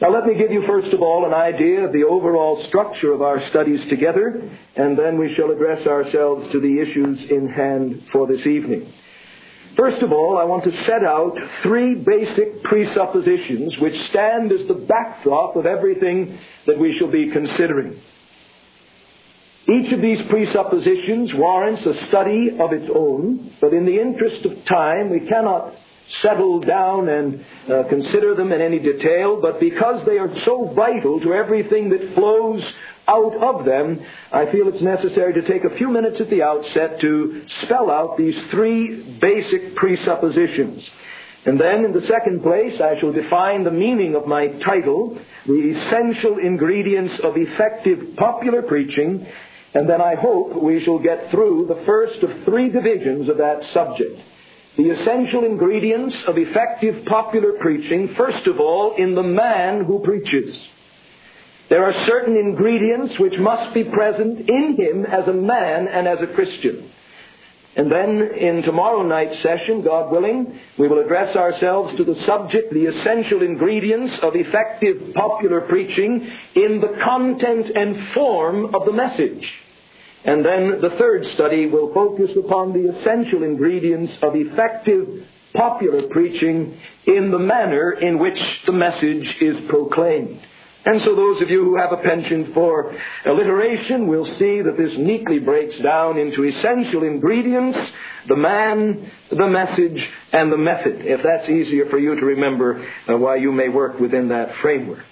Now let me give you first of all an idea of the overall structure of our studies together, and then we shall address ourselves to the issues in hand for this evening. First of all, I want to set out three basic presuppositions which stand as the backdrop of everything that we shall be considering. Each of these presuppositions warrants a study of its own, but in the interest of time, we cannot settle down and consider them in any detail, but because they are so vital to everything that flows out of them, I feel it's necessary to take a few minutes at the outset to spell out these three basic presuppositions. And then, in the second place, I shall define the meaning of my title, The Essential Ingredients of Effective Popular Preaching, and then I hope we shall get through the first of three divisions of that subject. The essential ingredients of effective popular preaching, first of all, in the man who preaches. There are certain ingredients which must be present in him as a man and as a Christian. And then in tomorrow night's session, God willing, we will address ourselves to the subject, the essential ingredients of effective popular preaching in the content and form of the message. And then the third study will focus upon the essential ingredients of effective popular preaching in the manner in which the message is proclaimed. And so those of you who have a penchant for alliteration will see that this neatly breaks down into essential ingredients, the man, the message, and the method, if that's easier for you to remember while you may work within that framework.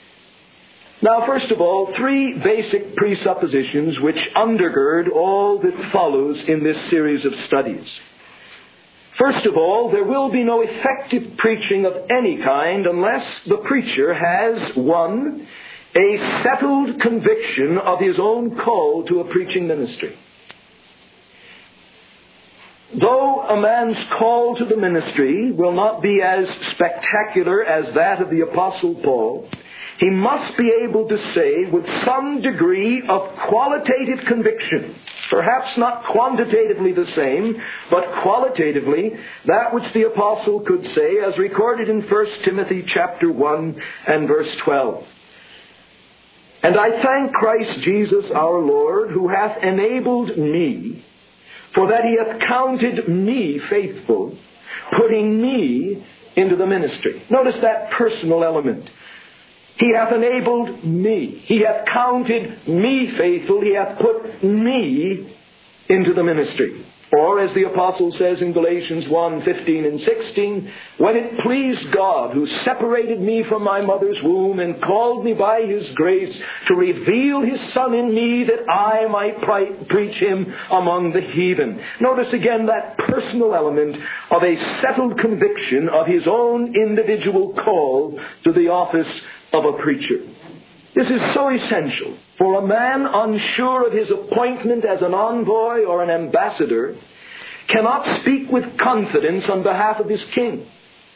Now, first of all, three basic presuppositions which undergird all that follows in this series of studies. First of all, there will be no effective preaching of any kind unless the preacher has, one, a settled conviction of his own call to a preaching ministry. Though a man's call to the ministry will not be as spectacular as that of the Apostle Paul, he must be able to say with some degree of qualitative conviction, perhaps not quantitatively the same, but qualitatively, that which the apostle could say as recorded in 1 Timothy chapter 1 and verse 12. And I thank Christ Jesus our Lord, who hath enabled me, for that he hath counted me faithful, putting me into the ministry. Notice that personal element. He hath enabled me. He hath counted me faithful. He hath put me into the ministry. Or, as the apostle says in Galatians 1:15 and 16, when it pleased God, who separated me from my mother's womb and called me by his grace to reveal his Son in me that I might preach him among the heathen. Notice again that personal element of a settled conviction of his own individual call to the office of a preacher. This is so essential, for a man unsure of his appointment as an envoy or an ambassador cannot speak with confidence on behalf of his king.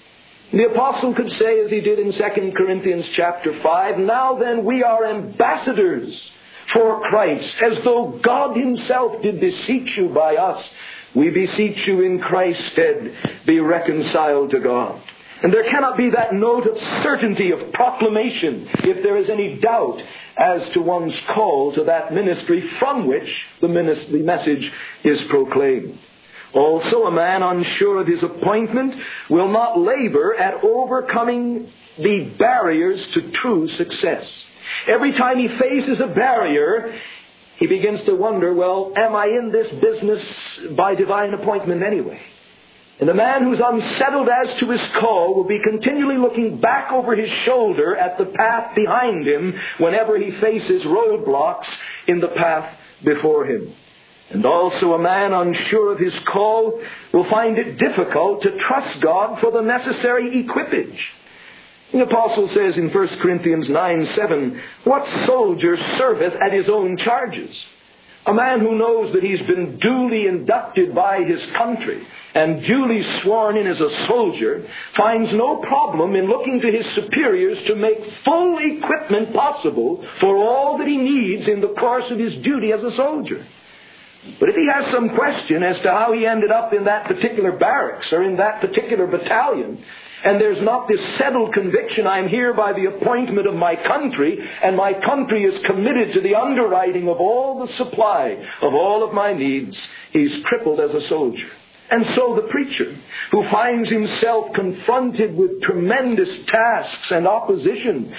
The apostle could say, as he did in 2 Corinthians chapter 5, now then we are ambassadors for Christ, as though God himself did beseech you by us. We beseech you in Christ's stead, be reconciled to God. And there cannot be that note of certainty of proclamation if there is any doubt as to one's call to that ministry from which the message is proclaimed. Also, a man unsure of his appointment will not labor at overcoming the barriers to true success. Every time he faces a barrier, he begins to wonder, well, am I in this business by divine appointment anyway? And the man who's unsettled as to his call will be continually looking back over his shoulder at the path behind him whenever he faces roadblocks in the path before him. And also a man unsure of his call will find it difficult to trust God for the necessary equipage. The apostle says in 1 Corinthians 9:7, what soldier serveth at his own charges? A man who knows that he's been duly inducted by his country and duly sworn in as a soldier finds no problem in looking to his superiors to make full equipment possible for all that he needs in the course of his duty as a soldier. But if he has some question as to how he ended up in that particular barracks or in that particular battalion, and there's not this settled conviction, I'm here by the appointment of my country, and my country is committed to the underwriting of all the supply of all of my needs, he's crippled as a soldier. And so the preacher, who finds himself confronted with tremendous tasks and opposition,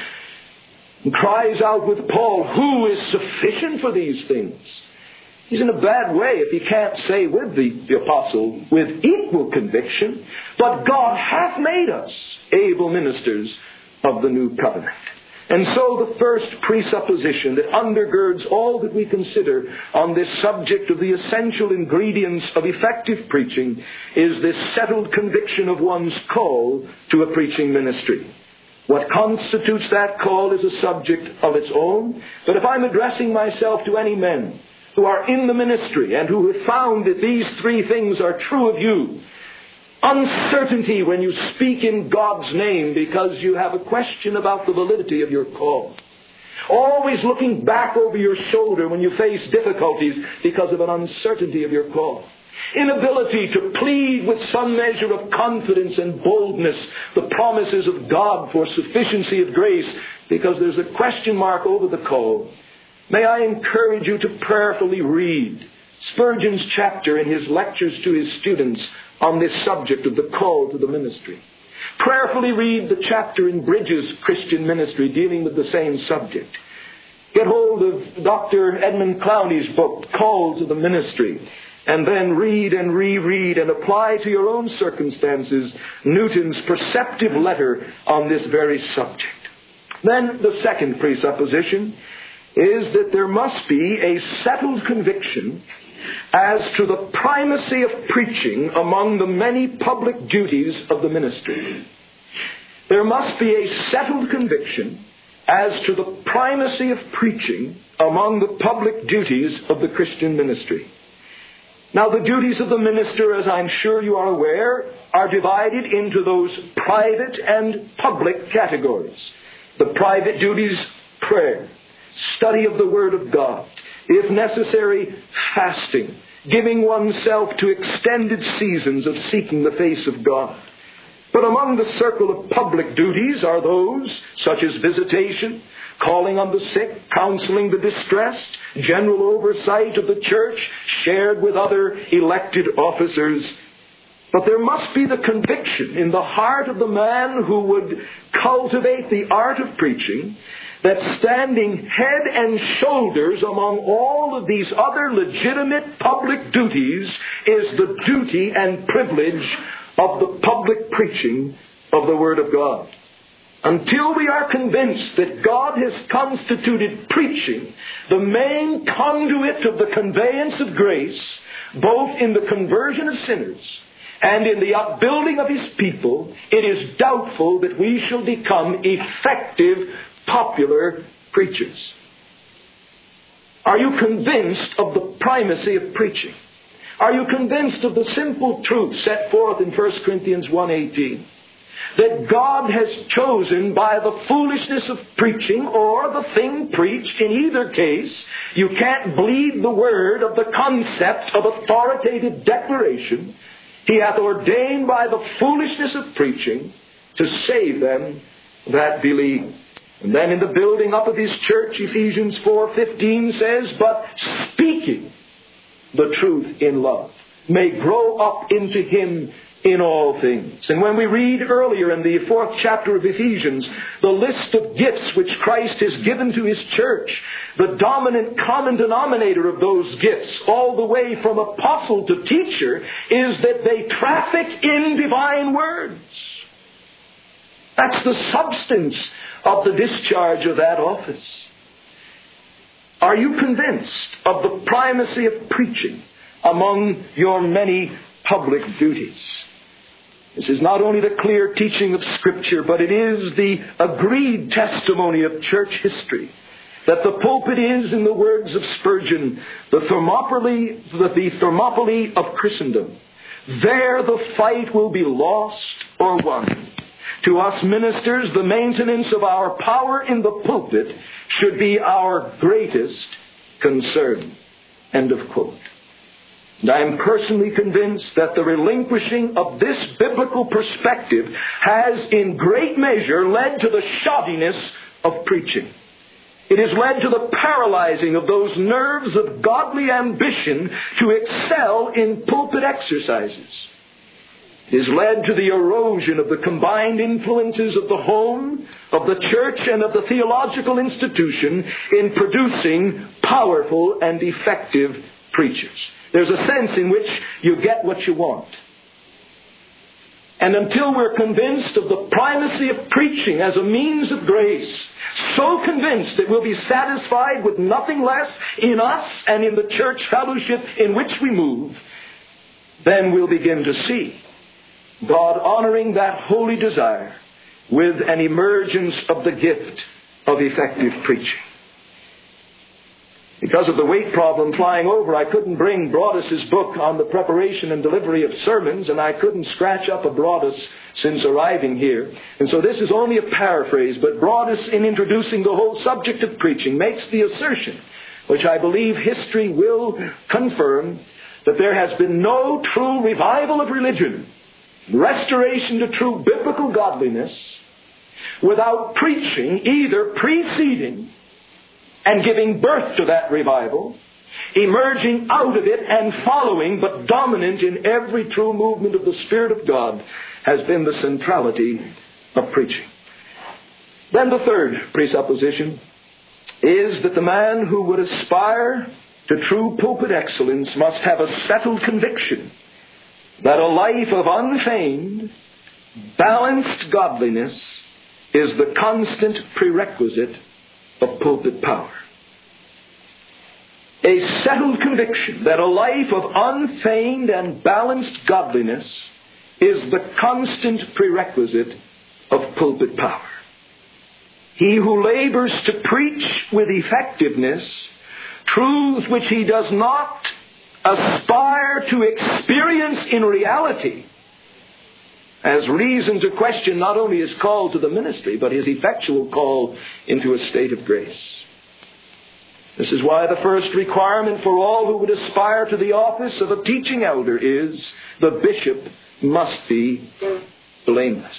cries out with Paul, who is sufficient for these things? He's in a bad way if he can't say with the apostle, with equal conviction, but God hath made us able ministers of the new covenant. And so the first presupposition that undergirds all that we consider on this subject of the essential ingredients of effective preaching is this settled conviction of one's call to a preaching ministry. What constitutes that call is a subject of its own, but if I'm addressing myself to any men who are in the ministry and who have found that these three things are true of you, uncertainty when you speak in God's name because you have a question about the validity of your call. Always looking back over your shoulder when you face difficulties because of an uncertainty of your call. Inability to plead with some measure of confidence and boldness the promises of God for sufficiency of grace because there's a question mark over the call. May I encourage you to prayerfully read Spurgeon's chapter in his lectures to his students on this subject of the call to the ministry. Prayerfully read the chapter in Bridges' Christian Ministry dealing with the same subject. Get hold of Dr. Edmund Clowney's book, Call to the Ministry, and then read and reread and apply to your own circumstances Newton's perceptive letter on this very subject. Then the second presupposition is that there must be a settled conviction as to the primacy of preaching among the many public duties of the ministry. There must be a settled conviction as to the primacy of preaching among the public duties of the Christian ministry. Now, the duties of the minister, as I'm sure you are aware, are divided into those private and public categories. The private duties, prayer, study of the Word of God, if necessary, fasting, giving oneself to extended seasons of seeking the face of God. But among the circle of public duties are those such as visitation, calling on the sick, counseling the distressed, general oversight of the church, shared with other elected officers. But there must be the conviction in the heart of the man who would cultivate the art of preaching that standing head and shoulders among all of these other legitimate public duties is the duty and privilege of the public preaching of the Word of God. Until we are convinced that God has constituted preaching the main conduit of the conveyance of grace, both in the conversion of sinners and in the upbuilding of His people, it is doubtful that we shall become effective, popular preachers. Are you convinced of the primacy of preaching? Are you convinced of the simple truth set forth in 1 Corinthians 1:18? That God has chosen by the foolishness of preaching or the thing preached, in either case, you can't bleed the word of the concept of authoritative declaration. He hath ordained by the foolishness of preaching to save them that believe. And then in the building up of His church, Ephesians 4:15 says, but speaking the truth in love may grow up into Him in all things. And when we read earlier in the 4th chapter of Ephesians, the list of gifts which Christ has given to His church, the dominant common denominator of those gifts, all the way from apostle to teacher, is that they traffic in divine words. That's the substance of the discharge of that office. Are you convinced of the primacy of preaching among your many public duties? This is not only the clear teaching of Scripture, but it is the agreed testimony of church history that the pulpit is, in the words of Spurgeon, the Thermopylae of Christendom. There the fight will be lost or won. To us ministers, the maintenance of our power in the pulpit should be our greatest concern. End of quote. And I am personally convinced that the relinquishing of this biblical perspective has in great measure led to the shoddiness of preaching. It has led to the paralyzing of those nerves of godly ambition to excel in pulpit exercises. It has led to the erosion of the combined influences of the home, of the church, and of the theological institution in producing powerful and effective preachers. There's a sense in which you get what you want. And until we're convinced of the primacy of preaching as a means of grace, so convinced that we'll be satisfied with nothing less in us and in the church fellowship in which we move, then we'll begin to see God honoring that holy desire with an emergence of the gift of effective preaching. Because of the weight problem flying over, I couldn't bring Broadus' book on the preparation and delivery of sermons, and I couldn't scratch up a Broadus since arriving here. And so this is only a paraphrase, but Broadus, in introducing the whole subject of preaching, makes the assertion, which I believe history will confirm, that there has been no true revival of religion, restoration to true biblical godliness, without preaching either preceding and giving birth to that revival, emerging out of it and following, but dominant in every true movement of the Spirit of God, has been the centrality of preaching. Then the third presupposition is that the man who would aspire to true pulpit excellence must have a settled conviction that a life of unfeigned, balanced godliness is the constant prerequisite of pulpit power. A settled conviction that a life of unfeigned and balanced godliness is the constant prerequisite of pulpit power. He who labors to preach with effectiveness truths which he does not aspire to experience in reality has reason to question not only his call to the ministry, but his effectual call into a state of grace. This is why the first requirement for all who would aspire to the office of a teaching elder is the bishop must be blameless.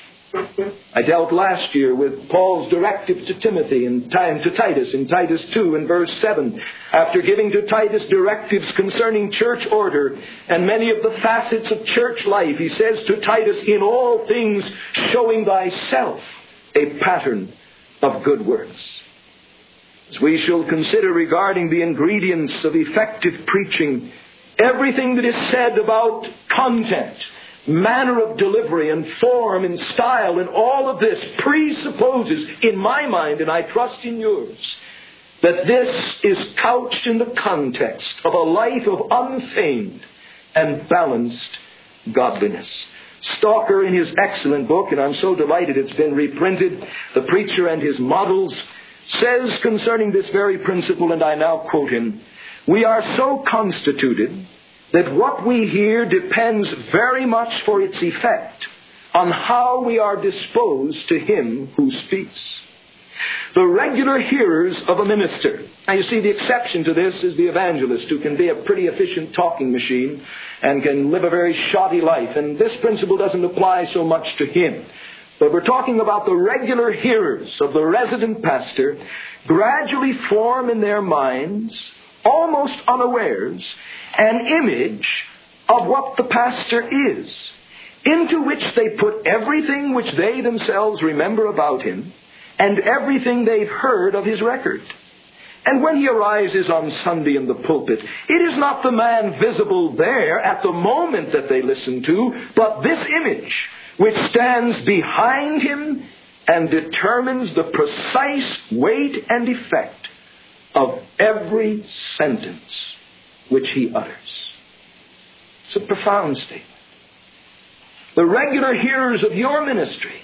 I dealt last year with Paul's directive to Timothy and to Titus in Titus 2 and verse 7. After giving to Titus directives concerning church order and many of the facets of church life, he says to Titus, in all things showing thyself a pattern of good works. As we shall consider regarding the ingredients of effective preaching, everything that is said about content, manner of delivery and form and style and all of this presupposes, in my mind, and I trust in yours, that this is couched in the context of a life of unfeigned and balanced godliness. Stalker, in his excellent book, and I'm so delighted it's been reprinted, The Preacher and His Models, says concerning this very principle, and I now quote him, "We are so constituted that what we hear depends very much for its effect on how we are disposed to him who speaks. The regular hearers of a minister," now you see the exception to this is the evangelist, who can be a pretty efficient talking machine and can live a very shoddy life, and this principle doesn't apply so much to him. But we're talking about the regular hearers of the resident pastor gradually form in their minds, almost unawares, an image of what the pastor is, into which they put everything which they themselves remember about him and everything they've heard of his record. And when he arises on Sunday in the pulpit, it is not the man visible there at the moment that they listen to, but this image which stands behind him and determines the precise weight and effect of every sentence which he utters. It's a profound statement. The regular hearers of your ministry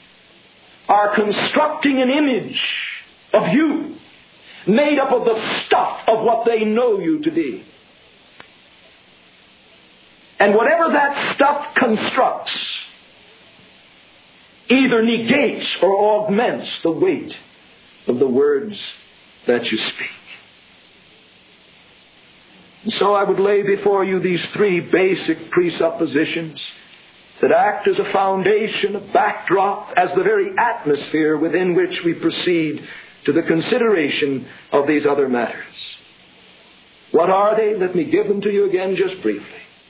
are constructing an image of you made up of the stuff of what they know you to be. And whatever that stuff constructs either negates or augments the weight of the words that you speak. So I would lay before you these three basic presuppositions that act as a foundation, a backdrop, as the very atmosphere within which we proceed to the consideration of these other matters. What are they? Let me give them to you again just briefly.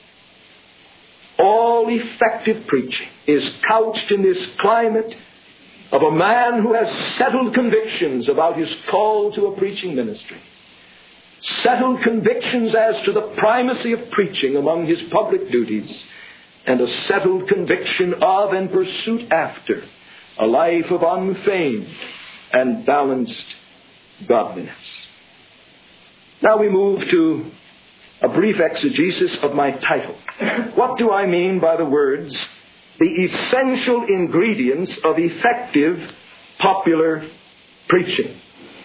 All effective preaching is couched in this climate of a man who has settled convictions about his call to a preaching ministry. Settled convictions as to the primacy of preaching among his public duties, and a settled conviction of and pursuit after a life of unfeigned and balanced godliness. Now we move to a brief exegesis of my title. What do I mean by the words, the essential ingredients of effective popular preaching?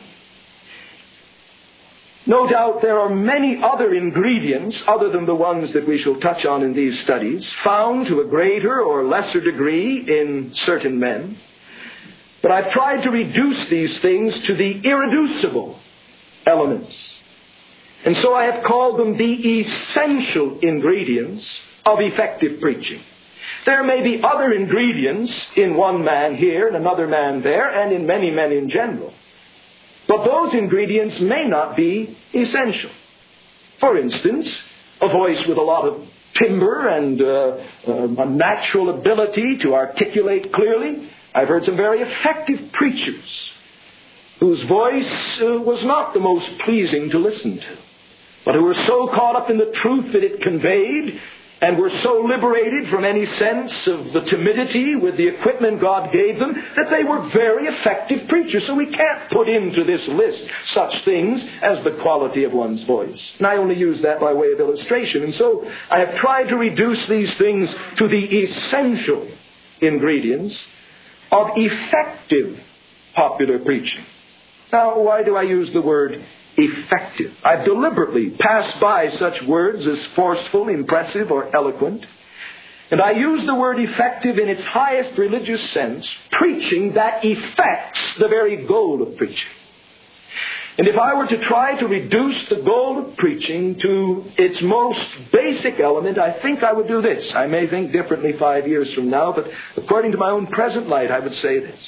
No doubt there are many other ingredients, other than the ones that we shall touch on in these studies, found to a greater or lesser degree in certain men. But I've tried to reduce these things to the irreducible elements. And so I have called them the essential ingredients of effective preaching. There may be other ingredients in one man here and another man there, and in many men in general. But those ingredients may not be essential. For instance, a voice with a lot of timbre and a natural ability to articulate clearly. I've heard some very effective preachers whose voice was not the most pleasing to listen to, but who were so caught up in the truth that it conveyed and were so liberated from any sense of the timidity with the equipment God gave them that they were very effective preachers. So we can't put into this list such things as the quality of one's voice. And I only use that by way of illustration. And so I have tried to reduce these things to the essential ingredients of effective popular preaching. Now, why do I use the word effective? I've deliberately passed by such words as forceful, impressive, or eloquent. And I use the word effective in its highest religious sense, preaching that effects the very goal of preaching. And if I were to try to reduce the goal of preaching to its most basic element, I think I would do this. I may think differently 5 years from now, but according to my own present light, I would say this: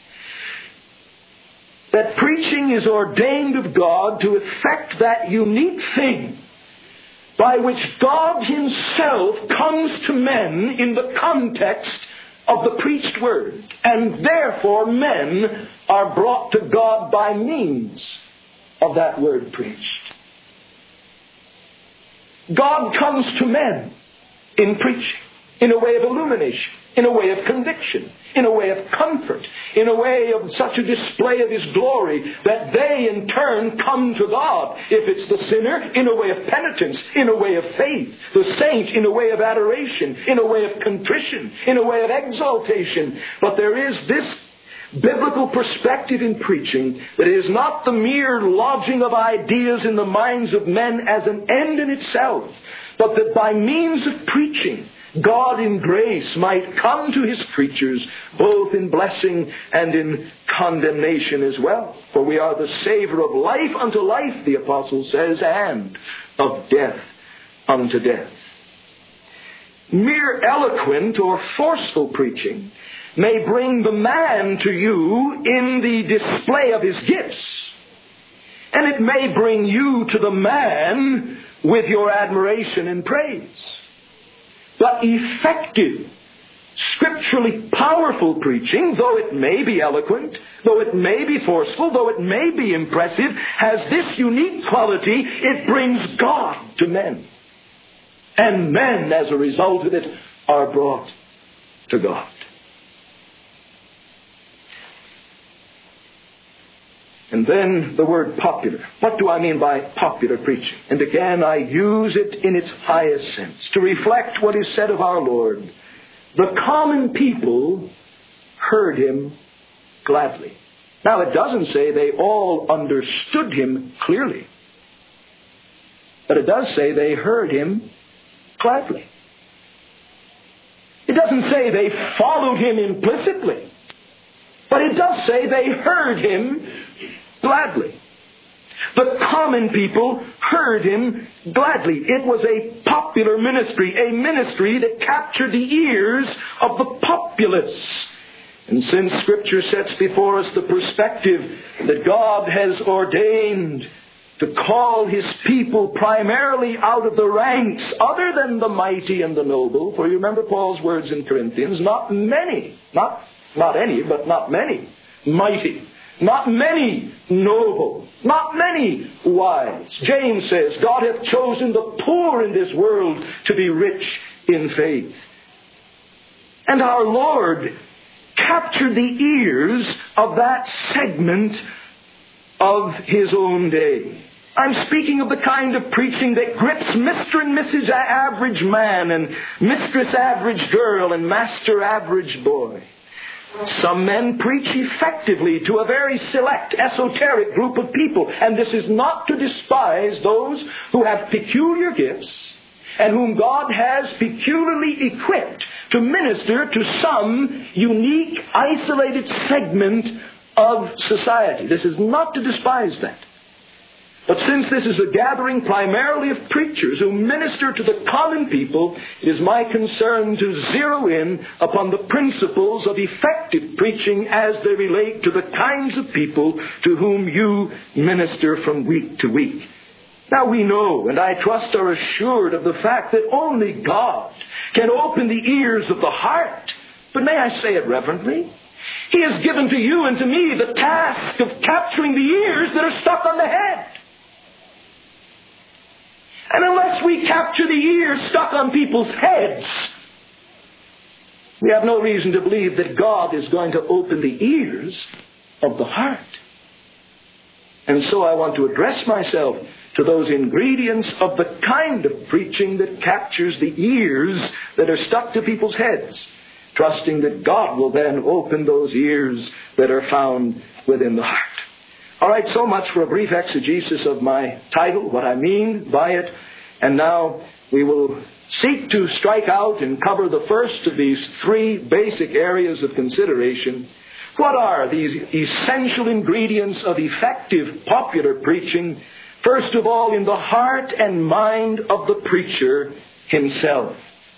that preaching is ordained of God to effect that unique thing by which God Himself comes to men in the context of the preached word, and therefore men are brought to God by means of that word preached. God comes to men in preaching, in a way of illumination, in a way of conviction, in a way of comfort, in a way of such a display of His glory that they in turn come to God. If it's the sinner, in a way of penitence, in a way of faith. The saint, in a way of adoration, in a way of contrition, in a way of exaltation. But there is this biblical perspective in preaching that is not the mere lodging of ideas in the minds of men as an end in itself, but that by means of preaching, God in grace might come to His creatures both in blessing and in condemnation as well. For we are the savor of life unto life, the apostle says, and of death unto death. Mere eloquent or forceful preaching may bring the man to you in the display of his gifts. And it may bring you to the man with your admiration and praise. But effective, scripturally powerful preaching, though it may be eloquent, though it may be forceful, though it may be impressive, has this unique quality: it brings God to men. And men, as a result of it, are brought to God. And then the word popular. What do I mean by popular preaching? And again, I use it in its highest sense to reflect what is said of our Lord. The common people heard Him gladly. Now, it doesn't say they all understood Him clearly, but it does say they heard Him gladly. It doesn't say they followed Him implicitly, but it does say they heard Him gladly. The common people heard him gladly. It was a popular ministry, a ministry that captured the ears of the populace. And since Scripture sets before us the perspective that God has ordained to call His people primarily out of the ranks other than the mighty and the noble, for you remember Paul's words in Corinthians, not many, not any, but not many, mighty, not many noble, not many wise. James says, God hath chosen the poor in this world to be rich in faith. And our Lord captured the ears of that segment of His own day. I'm speaking of the kind of preaching that grips Mr. and Mrs. Average Man and Mistress Average Girl and Master Average Boy. Some men preach effectively to a very select, esoteric group of people, and this is not to despise those who have peculiar gifts and whom God has peculiarly equipped to minister to some unique, isolated segment of society. This is not to despise that. But since this is a gathering primarily of preachers who minister to the common people, it is my concern to zero in upon the principles of effective preaching as they relate to the kinds of people to whom you minister from week to week. Now we know, and I trust are assured of the fact that only God can open the ears of the heart. But may I say it reverently? He has given to you and to me the task of capturing the ears that are stuck on the head. And unless we capture the ears stuck on people's heads, we have no reason to believe that God is going to open the ears of the heart. And so I want to address myself to those ingredients of the kind of preaching that captures the ears that are stuck to people's heads, trusting that God will then open those ears that are found within the heart. All right, so much for a brief exegesis of my title, what I mean by it. And now we will seek to strike out and cover the first of these three basic areas of consideration. What are these essential ingredients of effective popular preaching? First of all, in the heart and mind of the preacher himself.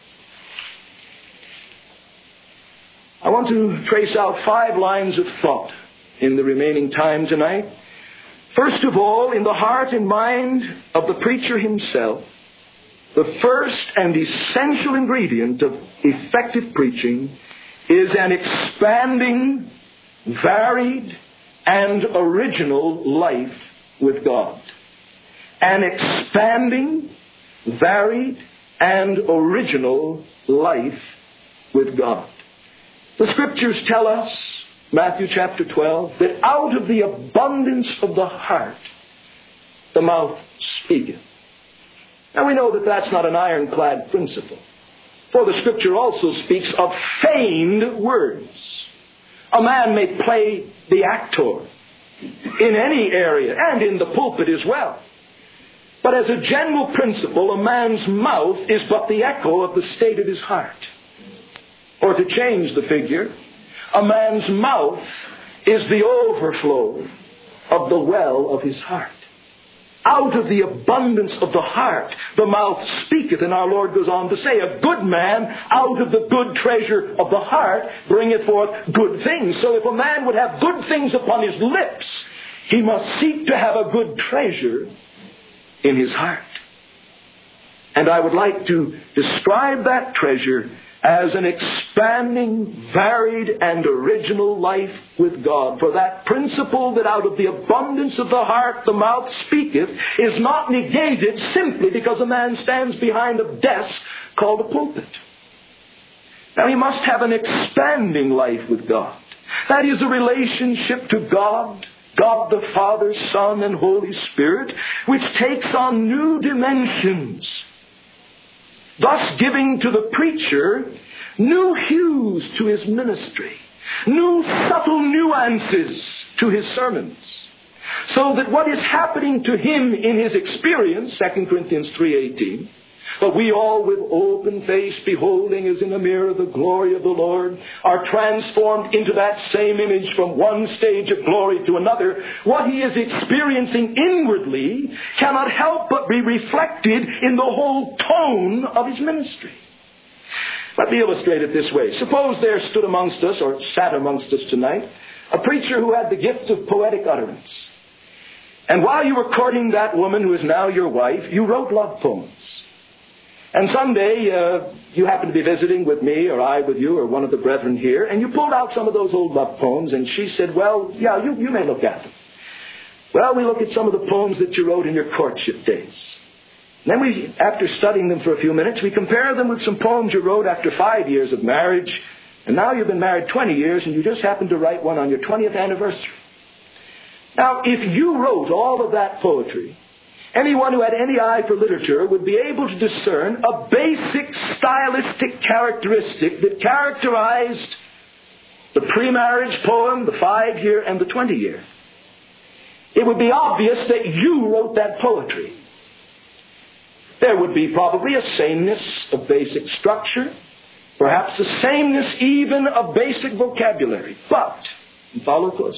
I want to trace out 5 lines of thought in the remaining time tonight. First of all, in the heart and mind of the preacher himself, the first and essential ingredient of effective preaching is an expanding, varied, and original life with God. An expanding, varied, and original life with God. The Scriptures tell us, Matthew chapter 12, that out of the abundance of the heart, the mouth speaketh. Now we know that that's not an ironclad principle. For the Scripture also speaks of feigned words. A man may play the actor in any area and in the pulpit as well. But as a general principle, a man's mouth is but the echo of the state of his heart. Or to change the figure, a man's mouth is the overflow of the well of his heart. Out of the abundance of the heart, the mouth speaketh. And our Lord goes on to say, a good man out of the good treasure of the heart bringeth forth good things. So if a man would have good things upon his lips, he must seek to have a good treasure in his heart. And I would like to describe that treasure as an expanding, varied, and original life with God. For that principle that out of the abundance of the heart the mouth speaketh is not negated simply because a man stands behind a desk called a pulpit. Now he must have an expanding life with God. That is a relationship to God, God the Father, Son, and Holy Spirit, which takes on new dimensions, thus giving to the preacher new hues to his ministry, new subtle nuances to his sermons, so that what is happening to him in his experience, 2 Corinthians 3:18, But we all with open face, beholding as in a mirror the glory of the Lord, are transformed into that same image from one stage of glory to another. What he is experiencing inwardly cannot help but be reflected in the whole tone of his ministry. Let me illustrate it this way. Suppose there stood amongst us, or sat amongst us tonight, a preacher who had the gift of poetic utterance. And while you were courting that woman who is now your wife, you wrote love poems. And someday you happened to be visiting with me, or I with you, or one of the brethren here, and you pulled out some of those old love poems, and she said, well, yeah, you may look at them. Well, we look at some of the poems that you wrote in your courtship days. Then we, after studying them for a few minutes, we compare them with some poems you wrote after 5 years of marriage, and now you've been married 20 years, and you just happened to write one on your 20th anniversary. Now, if you wrote all of that poetry, anyone who had any eye for literature would be able to discern a basic stylistic characteristic that characterized the pre-marriage poem, the 5-year, and the 20-year. It would be obvious that you wrote that poetry. There would be probably a sameness of basic structure, perhaps a sameness even of basic vocabulary. But, and follow closely,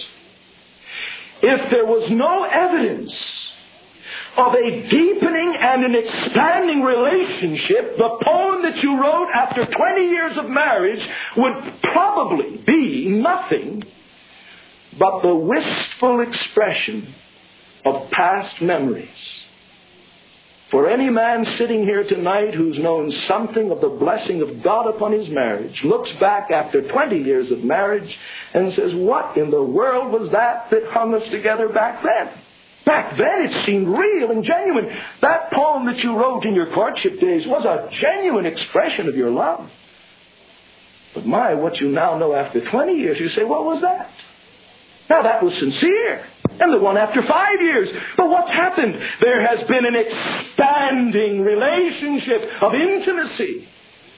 if there was no evidence of a deepening and an expanding relationship, the poem that you wrote after 20 years of marriage would probably be nothing but the wistful expression of past memories. For any man sitting here tonight who's known something of the blessing of God upon his marriage, looks back after 20 years of marriage and says, what in the world was that hung us together back then? Back then it seemed real and genuine. That poem that you wrote in your courtship days was a genuine expression of your love. But my, what you now know after 20 years, you say, what was that? Now that was sincere. And the one after 5 years. But what's happened? There has been an expanding relationship of intimacy.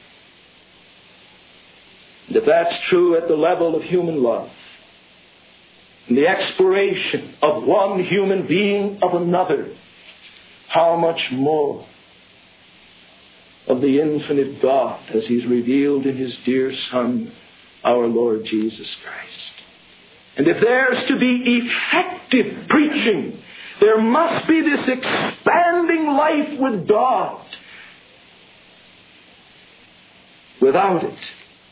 And if that's true at the level of human love, and the exploration of one human being of another, how much more of the infinite God as He's revealed in His dear Son, our Lord Jesus Christ. And if there's to be effective preaching, there must be this expanding life with God. Without it,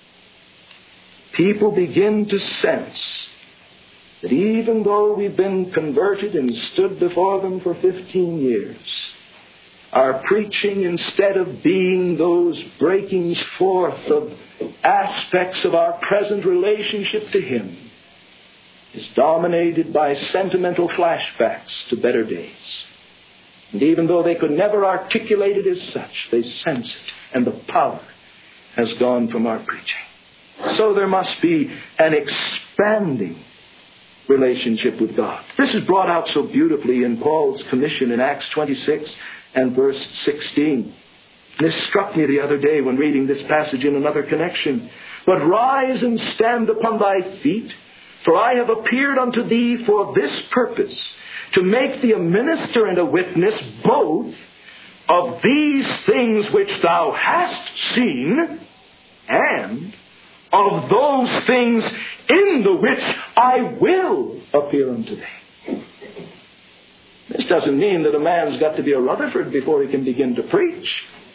people begin to sense that even though we've been converted and stood before them for 15 years, our preaching, instead of being those breakings forth of aspects of our present relationship to Him, is dominated by sentimental flashbacks to better days. And even though they could never articulate it as such, they sense it, and the power has gone from our preaching. So there must be an expanding relationship with God. This is brought out so beautifully in Paul's commission in Acts 26 and verse 16. This struck me the other day when reading this passage in another connection. But rise and stand upon thy feet, for I have appeared unto thee for this purpose, to make thee a minister and a witness both of these things which thou hast seen, and of those things in the which I will appear unto thee. This doesn't mean that a man's got to be a Rutherford before he can begin to preach.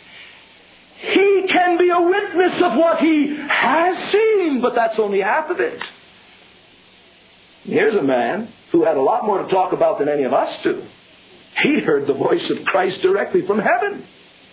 He can be a witness of what he has seen, but that's only half of it. Here's a man who had a lot more to talk about than any of us do. He'd heard the voice of Christ directly from heaven.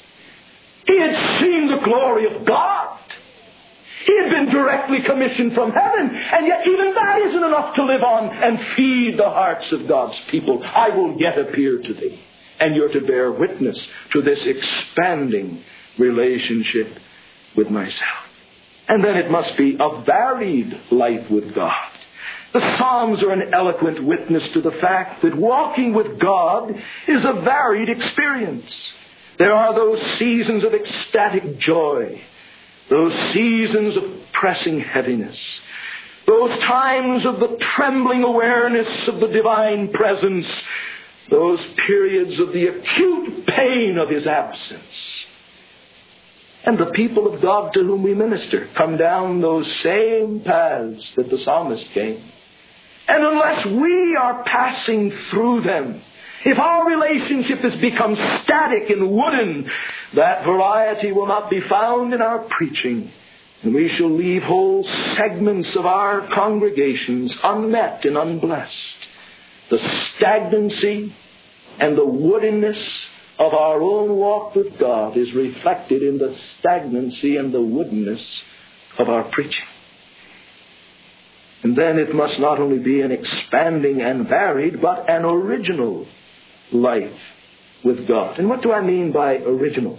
He had seen the glory of God. He had been directly commissioned from heaven, and yet even that isn't enough to live on and feed the hearts of God's people. I will yet appear to thee, and you're to bear witness to this expanding relationship with myself. And then it must be a varied life with God. The Psalms are an eloquent witness to the fact that walking with God is a varied experience. There are those seasons of ecstatic joy, those seasons of pressing heaviness, those times of the trembling awareness of the divine presence, those periods of the acute pain of His absence. and the people of God to whom we minister come down those same paths that the psalmist came. And unless we are passing through them, if our relationship has become static and wooden, that variety will not be found in our preaching. And we shall leave whole segments of our congregations unmet and unblessed. The stagnancy and the woodenness of our own walk with God is reflected in the stagnancy and the woodenness of our preaching. And then it must not only be an expanding and varied, but an original life with God. And what do I mean by original?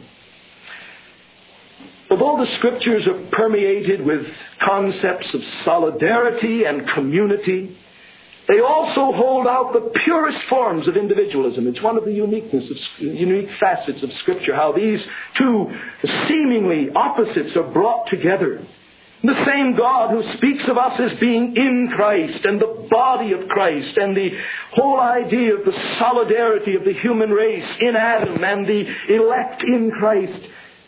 Although the Scriptures are permeated with concepts of solidarity and community, they also hold out the purest forms of individualism. It's one of the unique facets of Scripture, how these two seemingly opposites are brought together. The same God who speaks of us as being in Christ and the body of Christ and the whole idea of the solidarity of the human race in Adam and the elect in Christ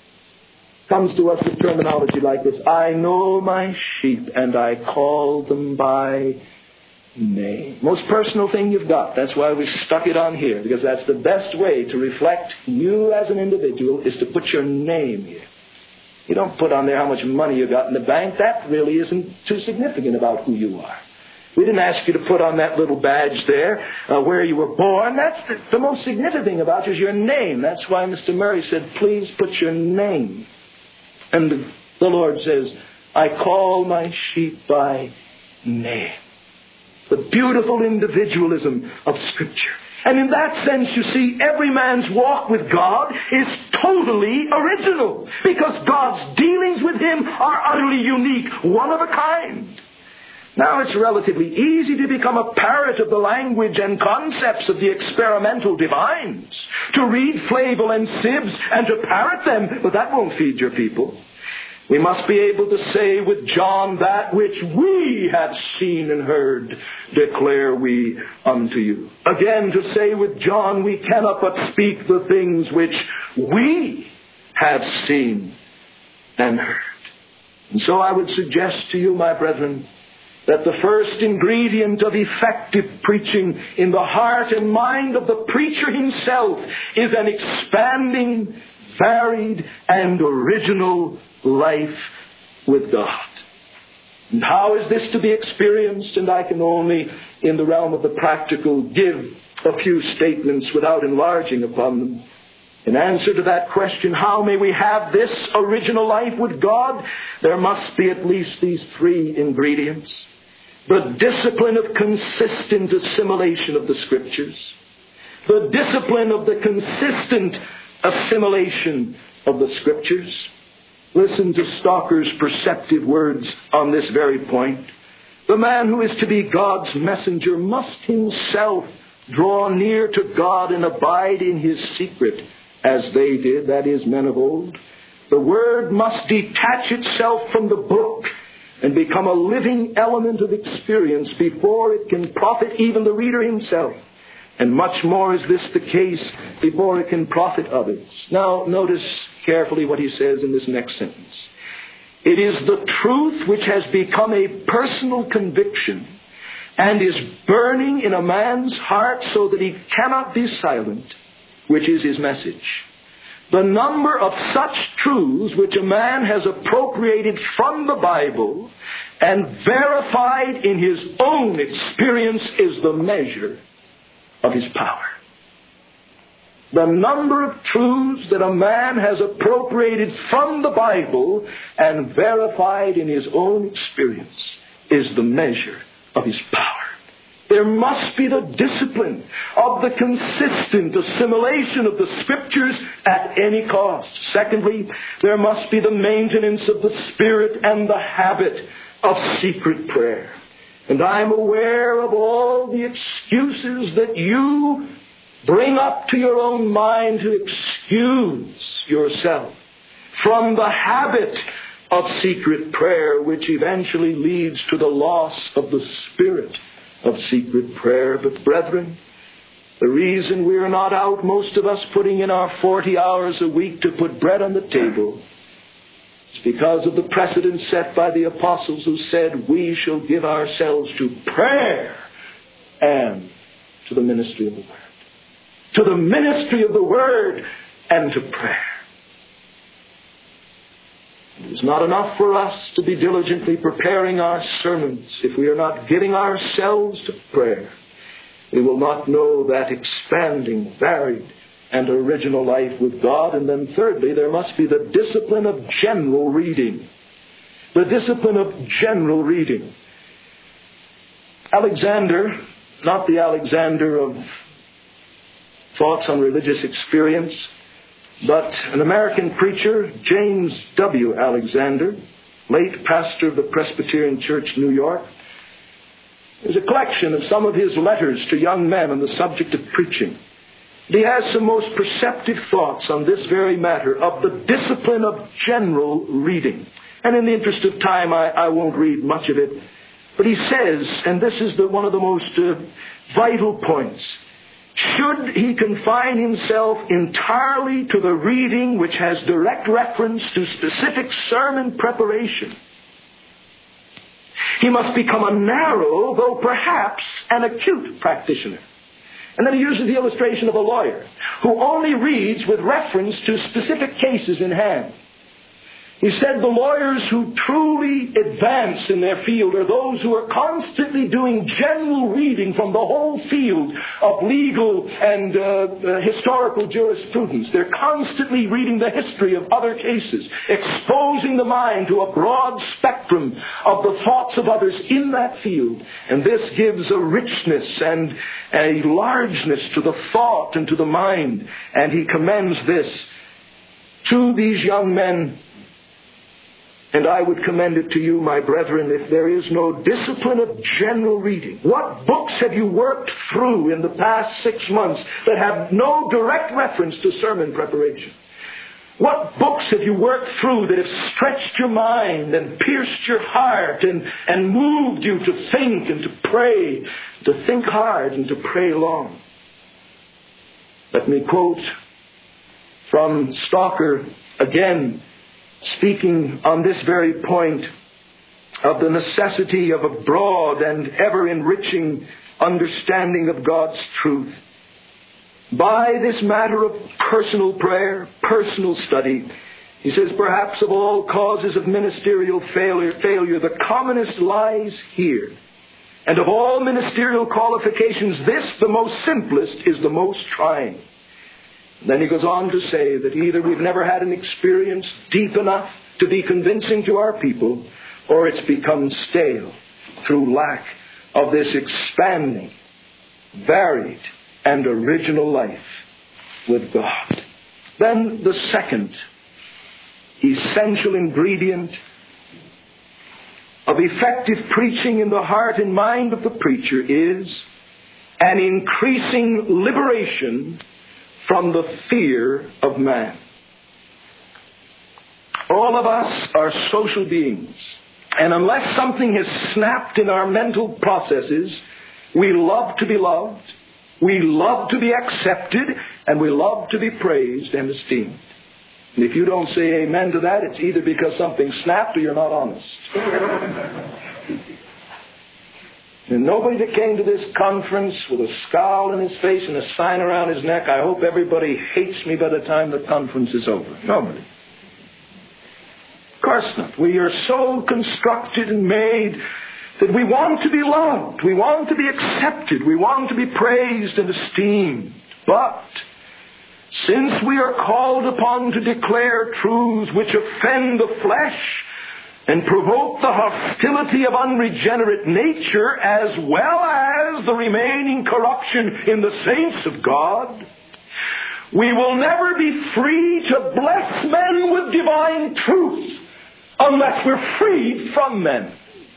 comes to us with terminology like this: I know my sheep and I call them by name. Most personal thing you've got. That's why we stuck it on here, because that's the best way to reflect you as an individual, is to put your name here. You don't put on there how much money you got in the bank. That really isn't too significant about who you are. We didn't ask you to put on that little badge there where you were born. That's the most significant thing about you is your name. That's why Mr. Murray said, please put your name. And the Lord says, I call my sheep by name. The beautiful individualism of Scripture. And in that sense, you see, every man's walk with God is totally original, because God's dealings with him are utterly unique, one of a kind. Now, it's relatively easy to become a parrot of the language and concepts of the experimental divines, to read Flavel and Sibbes and to parrot them, but that won't feed your people. We must be able to say with John, that which we have seen and heard, declare we unto you. Again, to say with John, we cannot but speak the things which we have seen and heard. And so I would suggest to you, my brethren, that the first ingredient of effective preaching in the heart and mind of the preacher himself is an expanding, varied, and original life with God. And how is this to be experienced? And I can only, in the realm of the practical, give a few statements without enlarging upon them. In answer to that question, how may we have this original life with God? There must be at least these three ingredients. The discipline of consistent assimilation of the Scriptures. The discipline of the consistent assimilation of the Scriptures. Listen to Stalker's perceptive words on this very point. The man who is to be God's messenger must himself draw near to God and abide in His secret, as they did, that is, men of old. The Word must detach itself from the book and become a living element of experience before it can profit even the reader himself. And much more is this the case before it can profit others. Now, notice carefully what he says in this next sentence. It is the truth which has become a personal conviction and is burning in a man's heart so that he cannot be silent, which is his message. The number of such truths which a man has appropriated from the Bible and verified in his own experience is the measure of his power. The number of truths that a man has appropriated from the Bible and verified in his own experience is the measure of his power. There must be the discipline of the consistent assimilation of the Scriptures at any cost. Secondly, there must be the maintenance of the spirit and the habit of secret prayer. And I'm aware of all the excuses that you bring up to your own mind to excuse yourself from the habit of secret prayer, which eventually leads to the loss of the spirit of secret prayer. But brethren, the reason we are not out, most of us, putting in our 40 hours a week to put bread on the table It's because of the precedent set by the apostles who said, we shall give ourselves to prayer and to the ministry of the Word. To the ministry of the Word and to prayer. It is not enough for us to be diligently preparing our sermons if we are not giving ourselves to prayer. We will not know that expanding, varied, and original life with God. And then thirdly, there must be the discipline of general reading. The discipline of general reading. Alexander, not the Alexander of thoughts on religious experience, but an American preacher, James W. Alexander, late pastor of the Presbyterian Church, New York. There's a collection of some of his letters to young men on the subject of preaching. He has some most perceptive thoughts on this very matter of the discipline of general reading. And in the interest of time, I won't read much of it. But he says, and this is one of the most vital points, should he confine himself entirely to the reading which has direct reference to specific sermon preparation, he must become a narrow, though perhaps an acute practitioner. And then he uses the illustration of a lawyer who only reads with reference to specific cases in hand. He said the lawyers who truly advance in their field are those who are constantly doing general reading from the whole field of legal and historical jurisprudence. They're constantly reading the history of other cases, exposing the mind to a broad spectrum of the thoughts of others in that field. And this gives a richness and a largeness to the thought and to the mind. And he commends this to these young men. And I would commend it to you, my brethren, if there is no discipline of general reading. What books have you worked through in the past 6 months that have no direct reference to sermon preparation? What books have you worked through that have stretched your mind and pierced your heart and moved you to think and to pray, to think hard and to pray long? Let me quote from Stalker again, speaking on this very point of the necessity of a broad and ever-enriching understanding of God's truth. By this matter of personal prayer, personal study, he says, perhaps of all causes of ministerial failure, the commonest lies here. And of all ministerial qualifications, this, the most simplest, is the most trying. Then he goes on to say that either we've never had an experience deep enough to be convincing to our people, or it's become stale through lack of this expanding, varied, and original life with God. Then the second essential ingredient of effective preaching in the heart and mind of the preacher is an increasing liberation from the fear of man. All of us are social beings, and unless something has snapped in our mental processes, we love to be loved, we love to be accepted, and we love to be praised and esteemed. And if you don't say amen to that, it's either because something snapped or you're not honest. And nobody that came to this conference with a scowl in his face and a sign around his neck, I hope everybody hates me by the time the conference is over. Nobody. Of course not. We are so constructed and made that we want to be loved. We want to be accepted. We want to be praised and esteemed. But since we are called upon to declare truths which offend the flesh and provoke the hostility of unregenerate nature, as well as the remaining corruption in the saints of God, we will never be free to bless men with divine truth unless we're freed from men.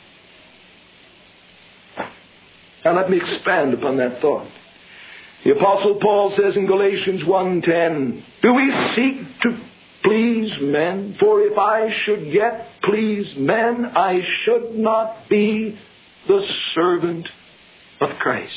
Now let me expand upon that thought. The Apostle Paul says in Galatians 1:10, do we seek to please men? For if I should yet please men, I should not be the servant of Christ.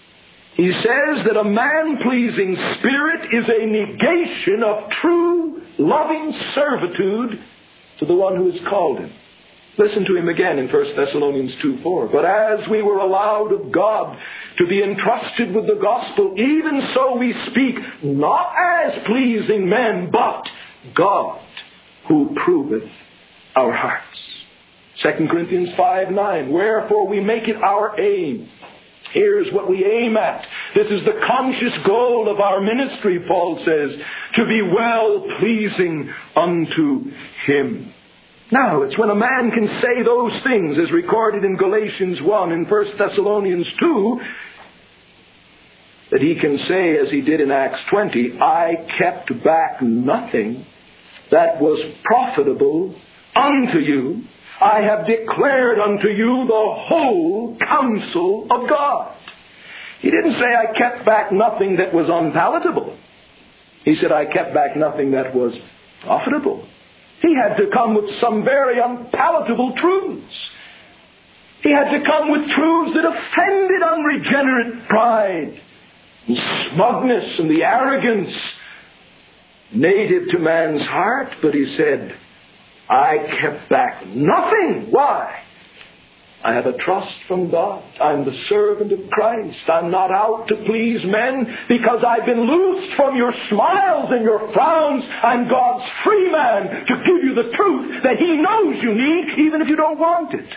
He says that a man-pleasing spirit is a negation of true loving servitude to the one who has called him. Listen to him again in 1 Thessalonians 2:4. But as we were allowed of God to be entrusted with the gospel, even so we speak, not as pleasing men, but God who proveth our hearts. 2 Corinthians 5:9. Wherefore we make it our aim. Here's what we aim at. This is the conscious goal of our ministry, Paul says, to be well-pleasing unto Him. Now, it's when a man can say those things, as recorded in Galatians 1 and 1 Thessalonians 2, that he can say, as he did in Acts 20, I kept back nothing that was profitable unto you. I have declared unto you the whole counsel of God. He didn't say I kept back nothing that was unpalatable. He said I kept back nothing that was profitable. He had to come with some very unpalatable truths. He had to come with truths that offended unregenerate pride and smugness and the arrogance native to man's heart. But he said, I kept back nothing. Why? I have a trust from God. I'm the servant of Christ. I'm not out to please men because I've been loosed from your smiles and your frowns. I'm God's free man to give you the truth that He knows you need, even if you don't want it.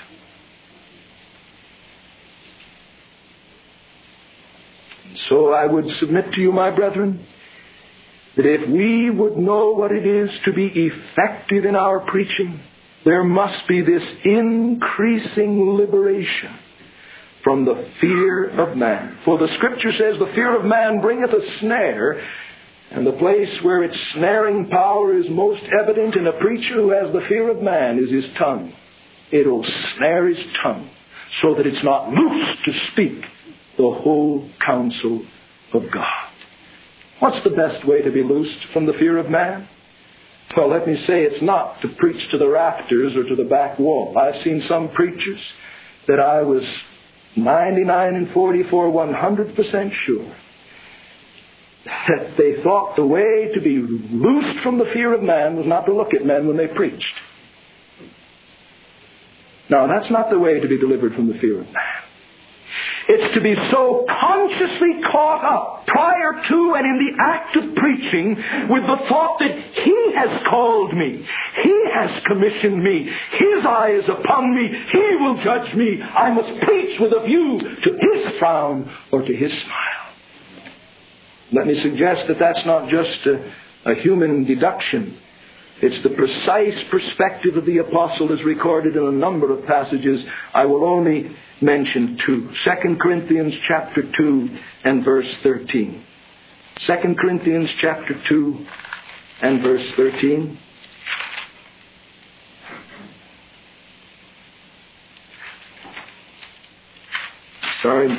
And so I would submit to you, my brethren, that if we would know what it is to be effective in our preaching, there must be this increasing liberation from the fear of man. For the Scripture says the fear of man bringeth a snare, and the place where its snaring power is most evident in a preacher who has the fear of man is his tongue. It'll snare his tongue so that it's not loose to speak the whole counsel of God. What's the best way to be loosed from the fear of man? Well, let me say it's not to preach to the rafters or to the back wall. I've seen some preachers that I was 99 and 44, 100% sure that they thought the way to be loosed from the fear of man was not to look at men when they preached. No, that's not the way to be delivered from the fear of man. It's to be so consciously caught up prior to and in the act of preaching with the thought that He has called me. He has commissioned me. His eye is upon me. He will judge me. I must preach with a view to His frown or to His smile. Let me suggest that that's not just a human deduction. It's the precise perspective of the apostle as recorded in a number of passages. I will only mention two. 2 Corinthians chapter 2 and verse 13. 2 Corinthians chapter 2 and verse 13. Sorry.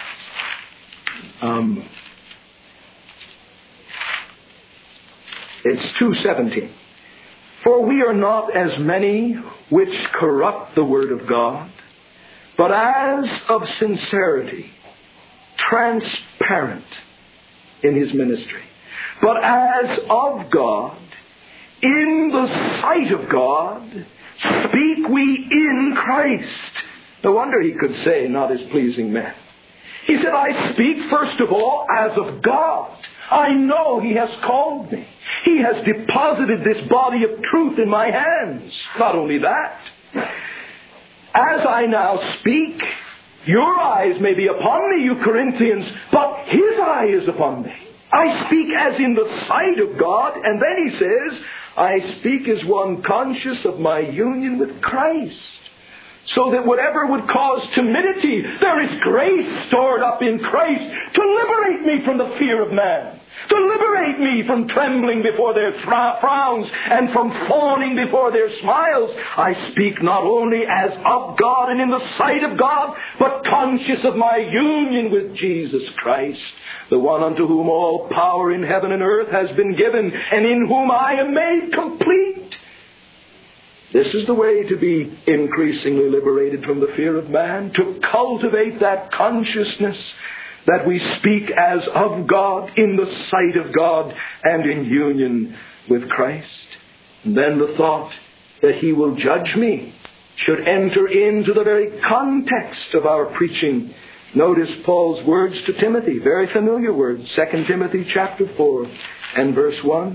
It's 2:17. For we are not as many which corrupt the word of God, but as of sincerity, transparent in His ministry, but as of God, in the sight of God, speak we in Christ. No wonder he could say, not as pleasing men. He said, I speak first of all as of God. I know He has called me. He has deposited this body of truth in my hands. Not only that, as I now speak, your eyes may be upon me, you Corinthians, but His eye is upon me. I speak as in the sight of God, and then he says, I speak as one conscious of my union with Christ. So that whatever would cause timidity, there is grace stored up in Christ to liberate me from the fear of man. To liberate me from trembling before their frowns and from fawning before their smiles. I speak not only as of God and in the sight of God, but conscious of my union with Jesus Christ, the one unto whom all power in heaven and earth has been given, and in whom I am made complete. This is the way to be increasingly liberated from the fear of man, to cultivate that consciousness that we speak as of God, in the sight of God, and in union with Christ. And then the thought that He will judge me should enter into the very context of our preaching. Notice Paul's words to Timothy, very familiar words, 2 Timothy chapter 4 and verse 1.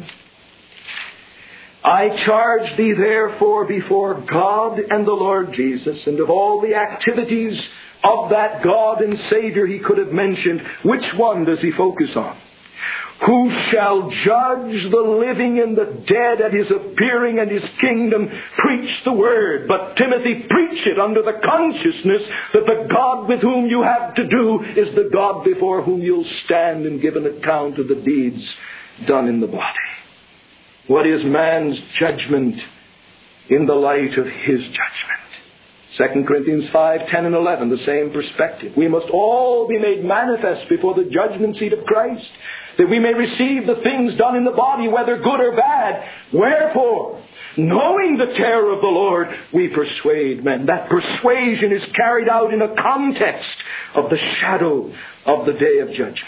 I charge thee therefore before God and the Lord Jesus, and of all the activities of that God and Savior He could have mentioned, which one does He focus on? Who shall judge the living and the dead at His appearing and His kingdom? Preach the word. But Timothy, preach it under the consciousness that the God with whom you have to do is the God before whom you'll stand and give an account of the deeds done in the body. What is man's judgment in the light of His judgment? 2 Corinthians 5, 10 and 11, the same perspective. We must all be made manifest before the judgment seat of Christ, that we may receive the things done in the body, whether good or bad. Wherefore, knowing the terror of the Lord, we persuade men. That persuasion is carried out in a context of the shadow of the day of judgment.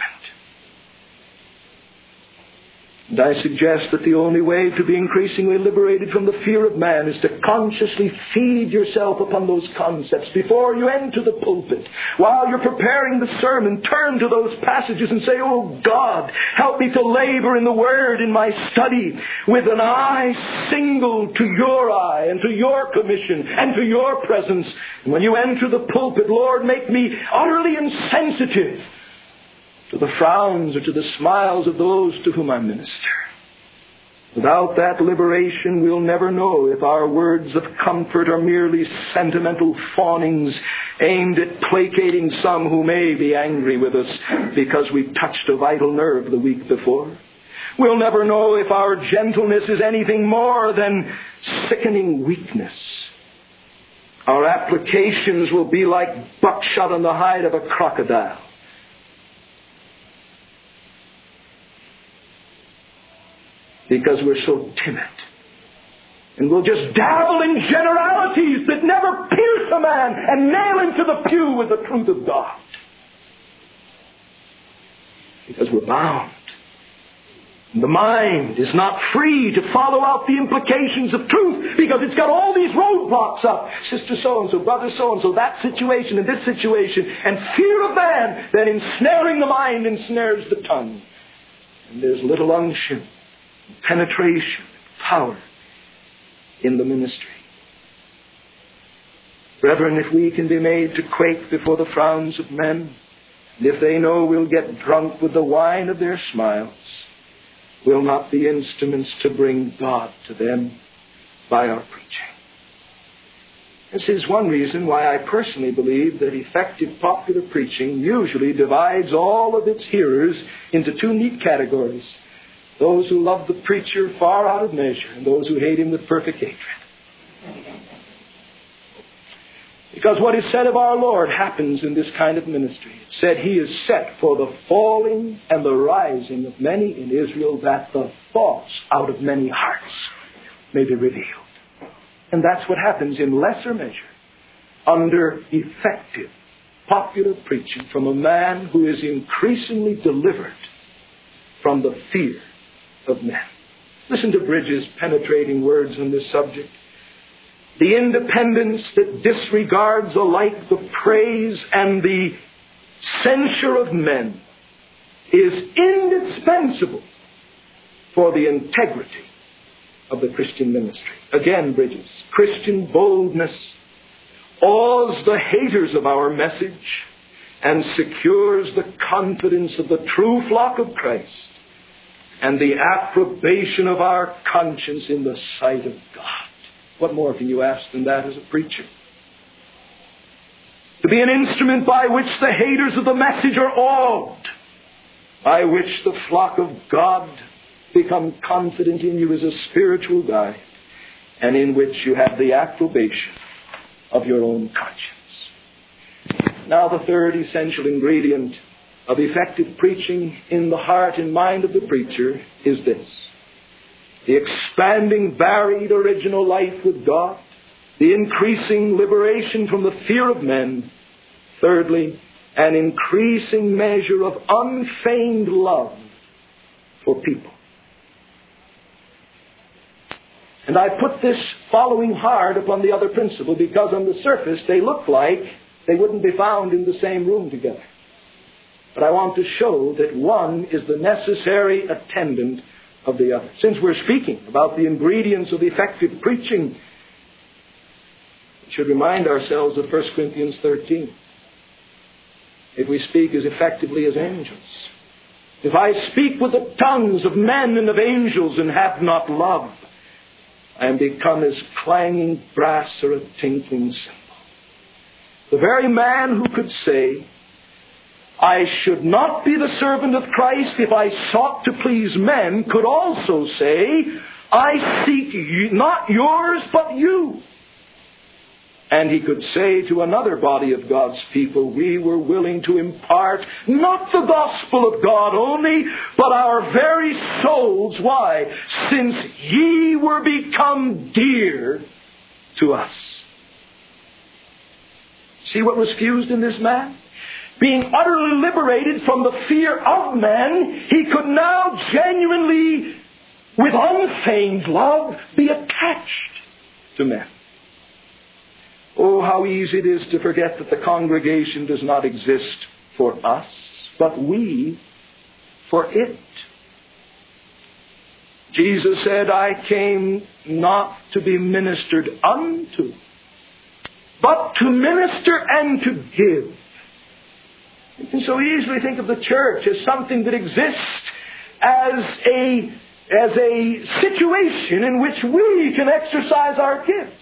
And I suggest that the only way to be increasingly liberated from the fear of man is to consciously feed yourself upon those concepts. Before you enter the pulpit, while you're preparing the sermon, turn to those passages and say, Oh God, help me to labor in the Word in my study with an eye single to your eye and to your commission and to your presence. And when you enter the pulpit, Lord, make me utterly insensitive to the frowns or to the smiles of those to whom I minister. Without that liberation, we'll never know if our words of comfort are merely sentimental fawnings aimed at placating some who may be angry with us because we touched a vital nerve the week before. We'll never know if our gentleness is anything more than sickening weakness. Our applications will be like buckshot on the hide of a crocodile. Because we're so timid. And we'll just dabble in generalities that never pierce a man and nail him to the pew with the truth of God. Because we're bound. And the mind is not free to follow out the implications of truth because it's got all these roadblocks up. Sister so-and-so, brother so-and-so, that situation and this situation. And fear of man that ensnaring the mind ensnares the tongue. And there's little unction, penetration, power in the ministry. Brethren, if we can be made to quake before the frowns of men, and if they know we'll get drunk with the wine of their smiles, we'll not be instruments to bring God to them by our preaching. This is one reason why I personally believe that effective popular preaching usually divides all of its hearers into two neat categories: those who love the preacher far out of measure, and those who hate him with perfect hatred. Because what is said of our Lord happens in this kind of ministry. It said He is set for the falling and the rising of many in Israel, that the thoughts out of many hearts may be revealed. And that's what happens in lesser measure under effective popular preaching from a man who is increasingly delivered from the fear of men. Listen to Bridges' penetrating words on this subject. The independence that disregards alike the praise and the censure of men is indispensable for the integrity of the Christian ministry. Again, Bridges, Christian boldness awes the haters of our message and secures the confidence of the true flock of Christ and the approbation of our conscience in the sight of God. What more can you ask than that as a preacher? To be an instrument by which the haters of the message are awed, by which the flock of God become confident in you as a spiritual guide, and in which you have the approbation of your own conscience. Now the third essential ingredient of effective preaching in the heart and mind of the preacher is this: the expanding, varied, original life with God, the increasing liberation from the fear of men. Thirdly, an increasing measure of unfeigned love for people. And I put this following hard upon the other principle because on the surface they look like they wouldn't be found in the same room together. But I want to show that one is the necessary attendant of the other. Since we're speaking about the ingredients of effective preaching, we should remind ourselves of 1 Corinthians 13. If we speak as effectively as angels, if I speak with the tongues of men and of angels and have not love, I am become as clanging brass or a tinkling cymbal. The very man who could say, I should not be the servant of Christ if I sought to please men, could also say, I seek not yours but you. And he could say to another body of God's people, we were willing to impart not the gospel of God only, but our very souls. Why? Since ye were become dear to us. See what was fused in this man? Being utterly liberated from the fear of men, he could now genuinely, with unfeigned love, be attached to men. Oh, how easy it is to forget that the congregation does not exist for us, but we for it. Jesus said, I came not to be ministered unto, but to minister and to give. You can so easily think of the church as something that exists as a situation in which we can exercise our gifts.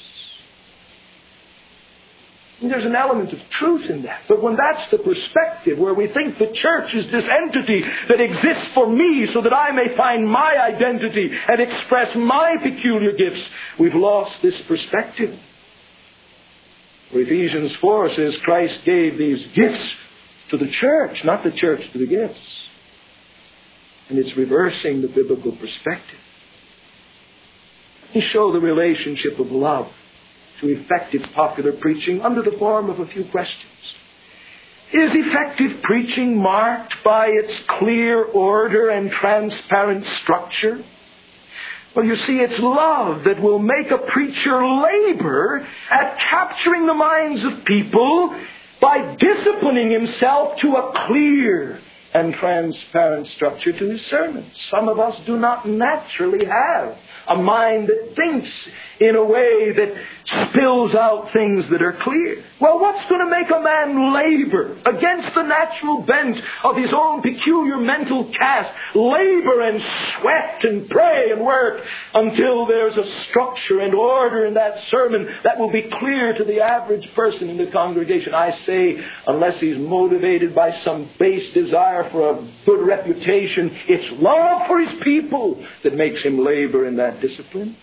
And there's an element of truth in that. But when that's the perspective, where we think the church is this entity that exists for me so that I may find my identity and express my peculiar gifts, we've lost this perspective. For Ephesians 4 says Christ gave these gifts to the church, not the church to the gifts. And it's reversing the biblical perspective. Let me show the relationship of love to effective popular preaching under the form of a few questions. Is effective preaching marked by its clear order and transparent structure? Well, you see, it's love that will make a preacher labor at capturing the minds of people by disciplining himself to a clear and transparent structure to his sermons. Some of us do not naturally have a mind that thinks in a way that spills out things that are clear. Well, what's going to make a man labor against the natural bent of his own peculiar mental cast? Labor and sweat and pray and work until there's a structure and order in that sermon that will be clear to the average person in the congregation. I say, unless he's motivated by some base desire for a good reputation, it's love for his people that makes him labor in that discipline.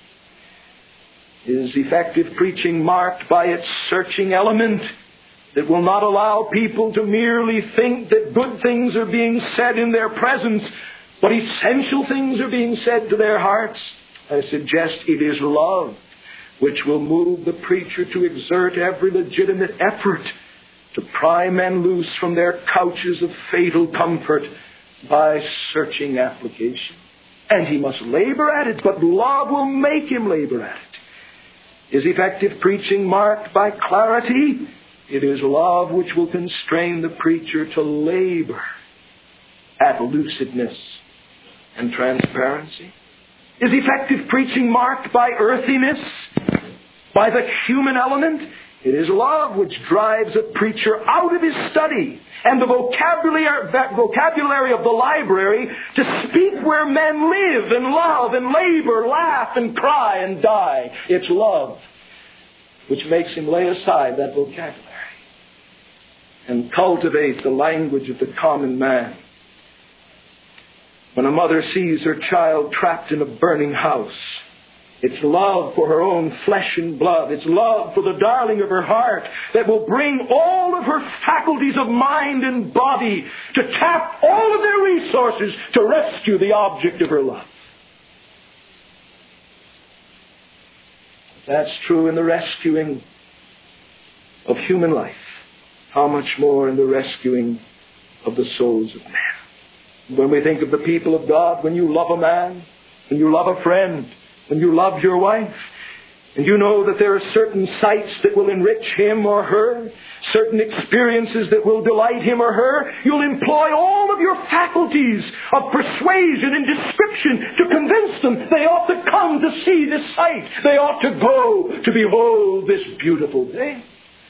Is effective preaching marked by its searching element that will not allow people to merely think that good things are being said in their presence, but essential things are being said to their hearts? I suggest it is love which will move the preacher to exert every legitimate effort to pry men loose from their couches of fatal comfort by searching application. And he must labor at it, but love will make him labor at it. Is effective preaching marked by clarity? It is love which will constrain the preacher to labor at lucidness and transparency. Is effective preaching marked by earthiness, by the human element? It is love which drives a preacher out of his study and the vocabulary of the library to speak where men live and love and labor, laugh and cry and die. It's love which makes him lay aside that vocabulary and cultivate the language of the common man. When a mother sees her child trapped in a burning house, it's love for her own flesh and blood. It's love for the darling of her heart that will bring all of her faculties of mind and body to tap all of their resources to rescue the object of her love. That's true in the rescuing of human life. How much more in the rescuing of the souls of man? When we think of the people of God, when you love a man, when you love a friend, when you love your wife, and you know that there are certain sights that will enrich him or her, certain experiences that will delight him or her, you'll employ all of your faculties of persuasion and description to convince them they ought to come to see this sight. They ought to go to behold this beautiful thing.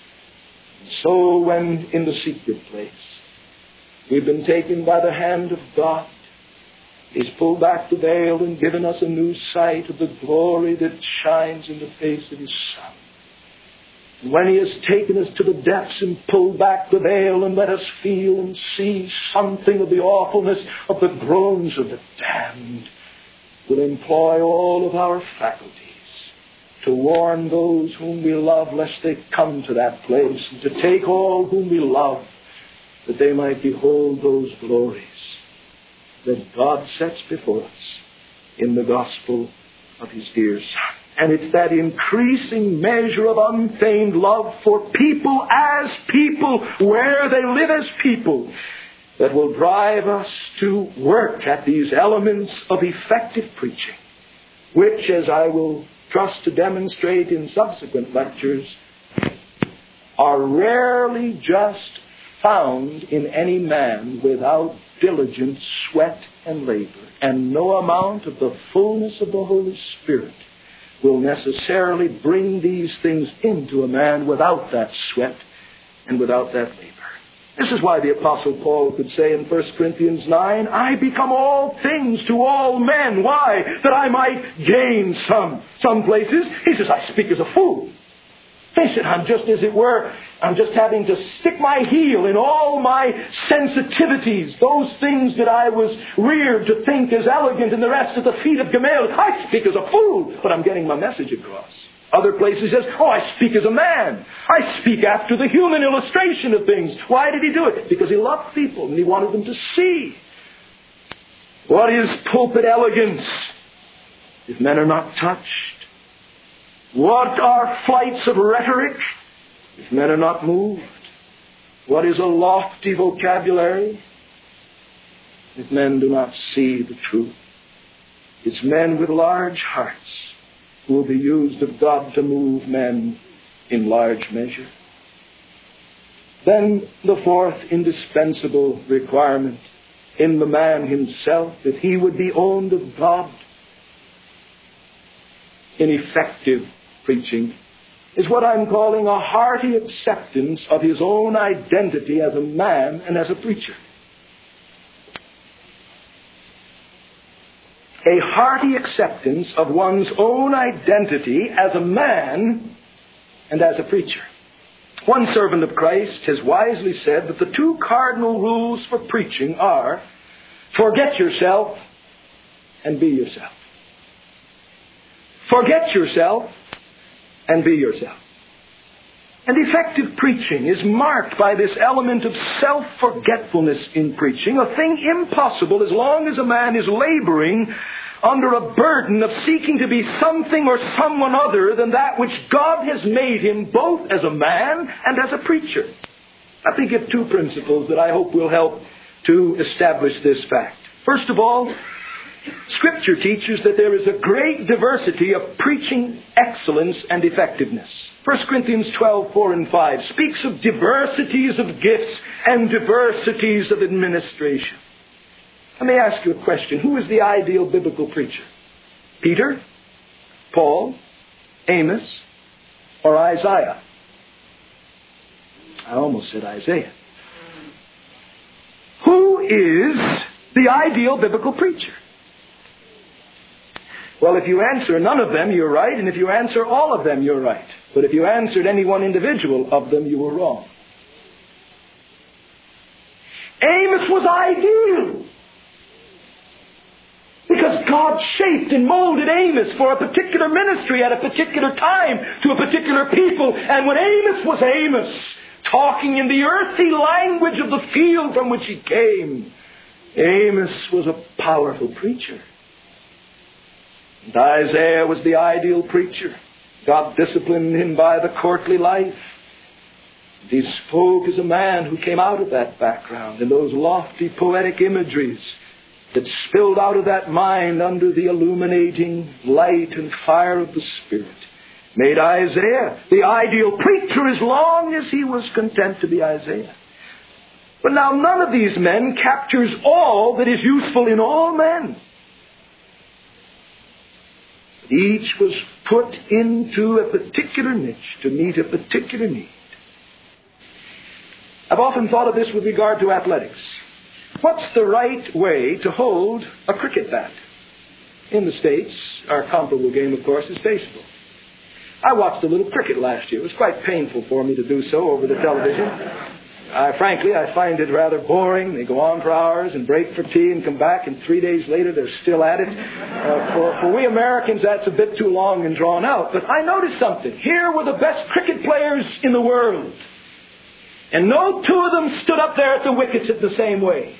So when in the secret place we've been taken by the hand of God, He's pulled back the veil and given us a new sight of the glory that shines in the face of His Son. And when He has taken us to the depths and pulled back the veil and let us feel and see something of the awfulness of the groans of the damned, we'll employ all of our faculties to warn those whom we love lest they come to that place, and to take all whom we love that they might behold those glories that God sets before us in the gospel of His dear Son. And it's that increasing measure of unfeigned love for people as people, where they live as people, that will drive us to work at these elements of effective preaching, which, as I will trust to demonstrate in subsequent lectures, are rarely just found in any man without diligent sweat and labor. And no amount of the fullness of the Holy Spirit will necessarily bring these things into a man without that sweat and without that labor. This is why the Apostle Paul could say in 1 Corinthians 9, I become all things to all men. Why? That I might gain some. Some places, he says, I speak as a fool. Face it, I'm just having to stick my heel in all my sensitivities, those things that I was reared to think as elegant and the rest at the feet of Gamaliel. I speak as a fool, but I'm getting my message across. Other places says, I speak as a man. I speak after the human illustration of things. Why did he do it? Because he loved people and he wanted them to see. What is pulpit elegance if men are not touched? What are flights of rhetoric if men are not moved? What is a lofty vocabulary if men do not see the truth? It's men with large hearts who will be used of God to move men in large measure. Then the fourth indispensable requirement in the man himself, that he would be owned of God in effective preaching, is what I'm calling a hearty acceptance of his own identity as a man and as a preacher. A hearty acceptance of one's own identity as a man and as a preacher. One servant of Christ has wisely said that the two cardinal rules for preaching are, forget yourself and be yourself. Forget yourself and be yourself. And effective preaching is marked by this element of self-forgetfulness in preaching, a thing impossible as long as a man is laboring under a burden of seeking to be something or someone other than that which God has made him, both as a man and as a preacher. Let me give two principles that I hope will help to establish this fact. First of all, Scripture teaches that there is a great diversity of preaching excellence and effectiveness. 1 Corinthians 12:4 and 5 speaks of diversities of gifts and diversities of administration. Let me ask you a question. Who is the ideal biblical preacher? Peter? Paul? Amos? Or Isaiah? I almost said Isaiah. Who is the ideal biblical preacher? Well, if you answer none of them, you're right, and if you answer all of them, you're right. But if you answered any one individual of them, you were wrong. Amos was ideal, because God shaped and molded Amos for a particular ministry at a particular time to a particular people. And when Amos was Amos, talking in the earthy language of the field from which he came, Amos was a powerful preacher. And Isaiah was the ideal preacher. God disciplined him by the courtly life. He spoke as a man who came out of that background, and those lofty poetic imageries that spilled out of that mind under the illuminating light and fire of the Spirit made Isaiah the ideal preacher as long as he was content to be Isaiah. But now none of these men captures all that is useful in all men. Each was put into a particular niche to meet a particular need. I've often thought of this with regard to athletics. What's the right way to hold a cricket bat? In the States, our comparable game, of course, is baseball. I watched a little cricket last year. It was quite painful for me to do so over the television. Frankly, I find it rather boring. They go on for hours and break for tea and come back, and 3 days later they're still at it. For we Americans, that's a bit too long and drawn out. But I noticed something. Here were the best cricket players in the world. And no two of them stood up there at the wickets in the same way.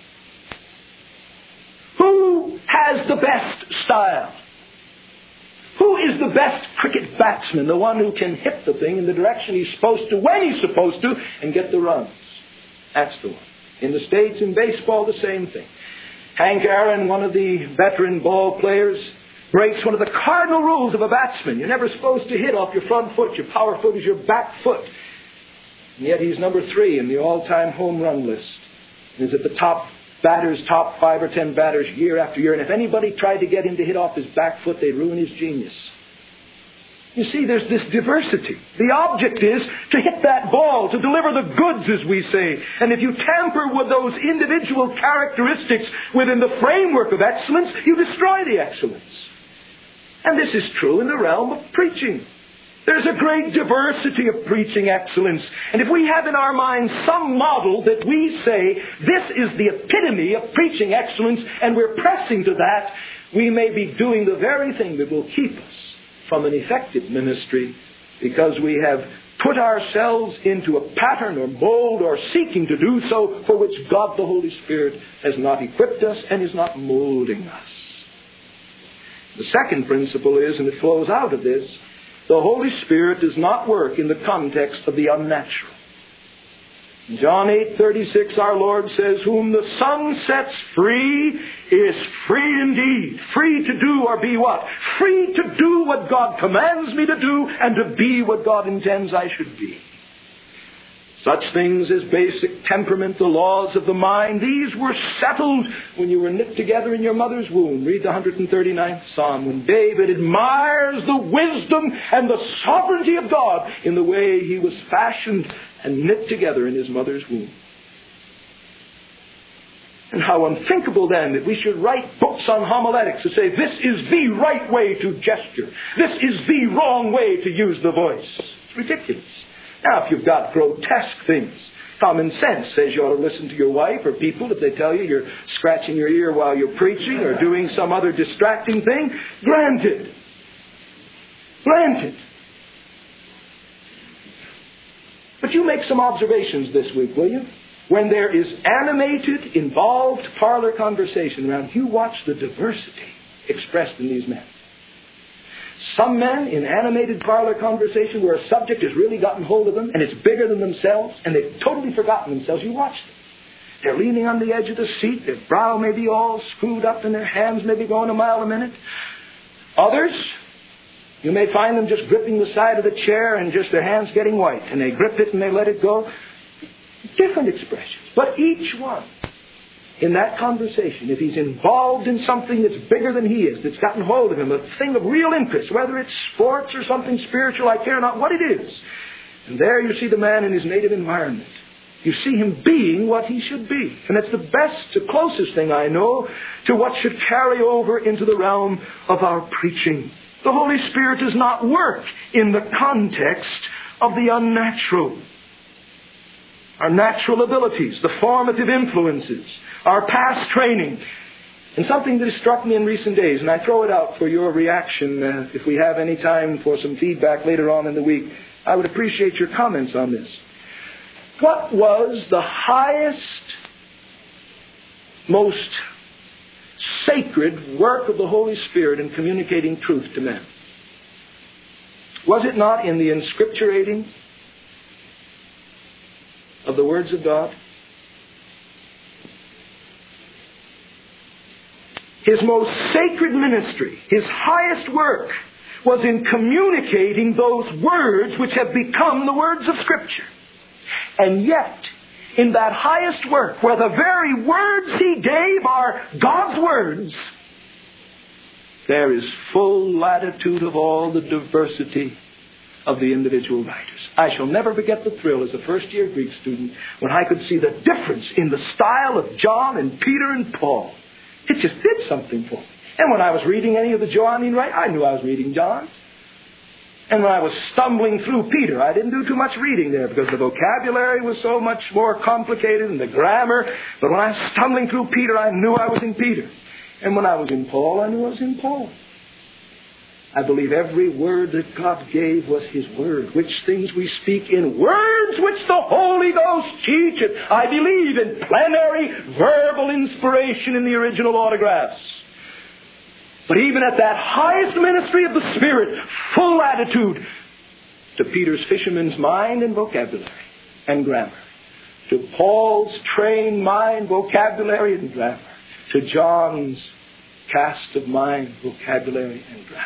Who has the best style? Who is the best cricket batsman? The one who can hit the thing in the direction he's supposed to, when he's supposed to, and get the runs. That's the one. In the States, in baseball, the same thing. Hank Aaron, one of the veteran ball players, breaks one of the cardinal rules of a batsman. You're never supposed to hit off your front foot. Your power foot is your back foot. And yet he's number 3 in the all-time home run list. He's at the top 5 or 10 batters year after year. And if anybody tried to get him to hit off his back foot, they'd ruin his genius. You see, there's this diversity. The object is to hit that ball, to deliver the goods, as we say. And if you tamper with those individual characteristics within the framework of excellence, you destroy the excellence. And this is true in the realm of preaching. There's a great diversity of preaching excellence. And if we have in our minds some model that we say, this is the epitome of preaching excellence, and we're pressing to that, we may be doing the very thing that will keep us from an effective ministry, because we have put ourselves into a pattern or mold, or seeking to do so, for which God the Holy Spirit has not equipped us and is not molding us. The second principle is, and it flows out of this, the Holy Spirit does not work in the context of the unnatural. In John 8:36, our Lord says, whom the Son sets free is free indeed. Free to do or be what? Free to do what God commands me to do, and to be what God intends I should be. Such things as basic temperament, the laws of the mind, these were settled when you were knit together in your mother's womb. Read the 139th Psalm, when David admires the wisdom and the sovereignty of God in the way he was fashioned and knit together in his mother's womb. And how unthinkable then that we should write books on homiletics to say this is the right way to gesture. This is the wrong way to use the voice. It's ridiculous. Now, if you've got grotesque things, common sense says you ought to listen to your wife or people if they tell you you're scratching your ear while you're preaching or doing some other distracting thing. Granted. Granted. But you make some observations this week, will you? When there is animated, involved parlor conversation around, you watch the diversity expressed in these men. Some men in animated parlor conversation where a subject has really gotten hold of them and it's bigger than themselves and they've totally forgotten themselves. You watch them. They're leaning on the edge of the seat. Their brow may be all screwed up and their hands may be going a mile a minute. Others, you may find them just gripping the side of the chair and just their hands getting white. And they grip it and they let it go. Different expressions. But each one in that conversation, if he's involved in something that's bigger than he is, that's gotten hold of him, a thing of real interest, whether it's sports or something spiritual, I care not what it is. And there you see the man in his native environment. You see him being what he should be. And it's the best, the closest thing I know to what should carry over into the realm of our preaching. The Holy Spirit does not work in the context of the unnatural. Our natural abilities, the formative influences, our past training. And something that has struck me in recent days, and I throw it out for your reaction if we have any time for some feedback later on in the week. I would appreciate your comments on this. What was the highest, most sacred work of the Holy Spirit in communicating truth to men? Was it not in the inscripturating of the words of God? his most sacred ministry, his highest work, was in communicating those words which have become the words of Scripture. And yet, in that highest work, where the very words he gave are God's words, there is full latitude of all the diversity of the individual writers. I shall never forget the thrill as a first-year Greek student when I could see the difference in the style of John and Peter and Paul. It just did something for me. And when I was reading any of the Johannine writings, I knew I was reading John. And when I was stumbling through Peter, I didn't do too much reading there because the vocabulary was so much more complicated and the grammar. But when I was stumbling through Peter, I knew I was in Peter. And when I was in Paul, I knew I was in Paul. I believe every word that God gave was His Word, which things we speak in words which the Holy Ghost teacheth. I believe in plenary verbal inspiration in the original autographs. But even at that highest ministry of the Spirit, full attitude to Peter's fisherman's mind and vocabulary and grammar, to Paul's trained mind, vocabulary and grammar, to John's cast of mind, vocabulary and grammar.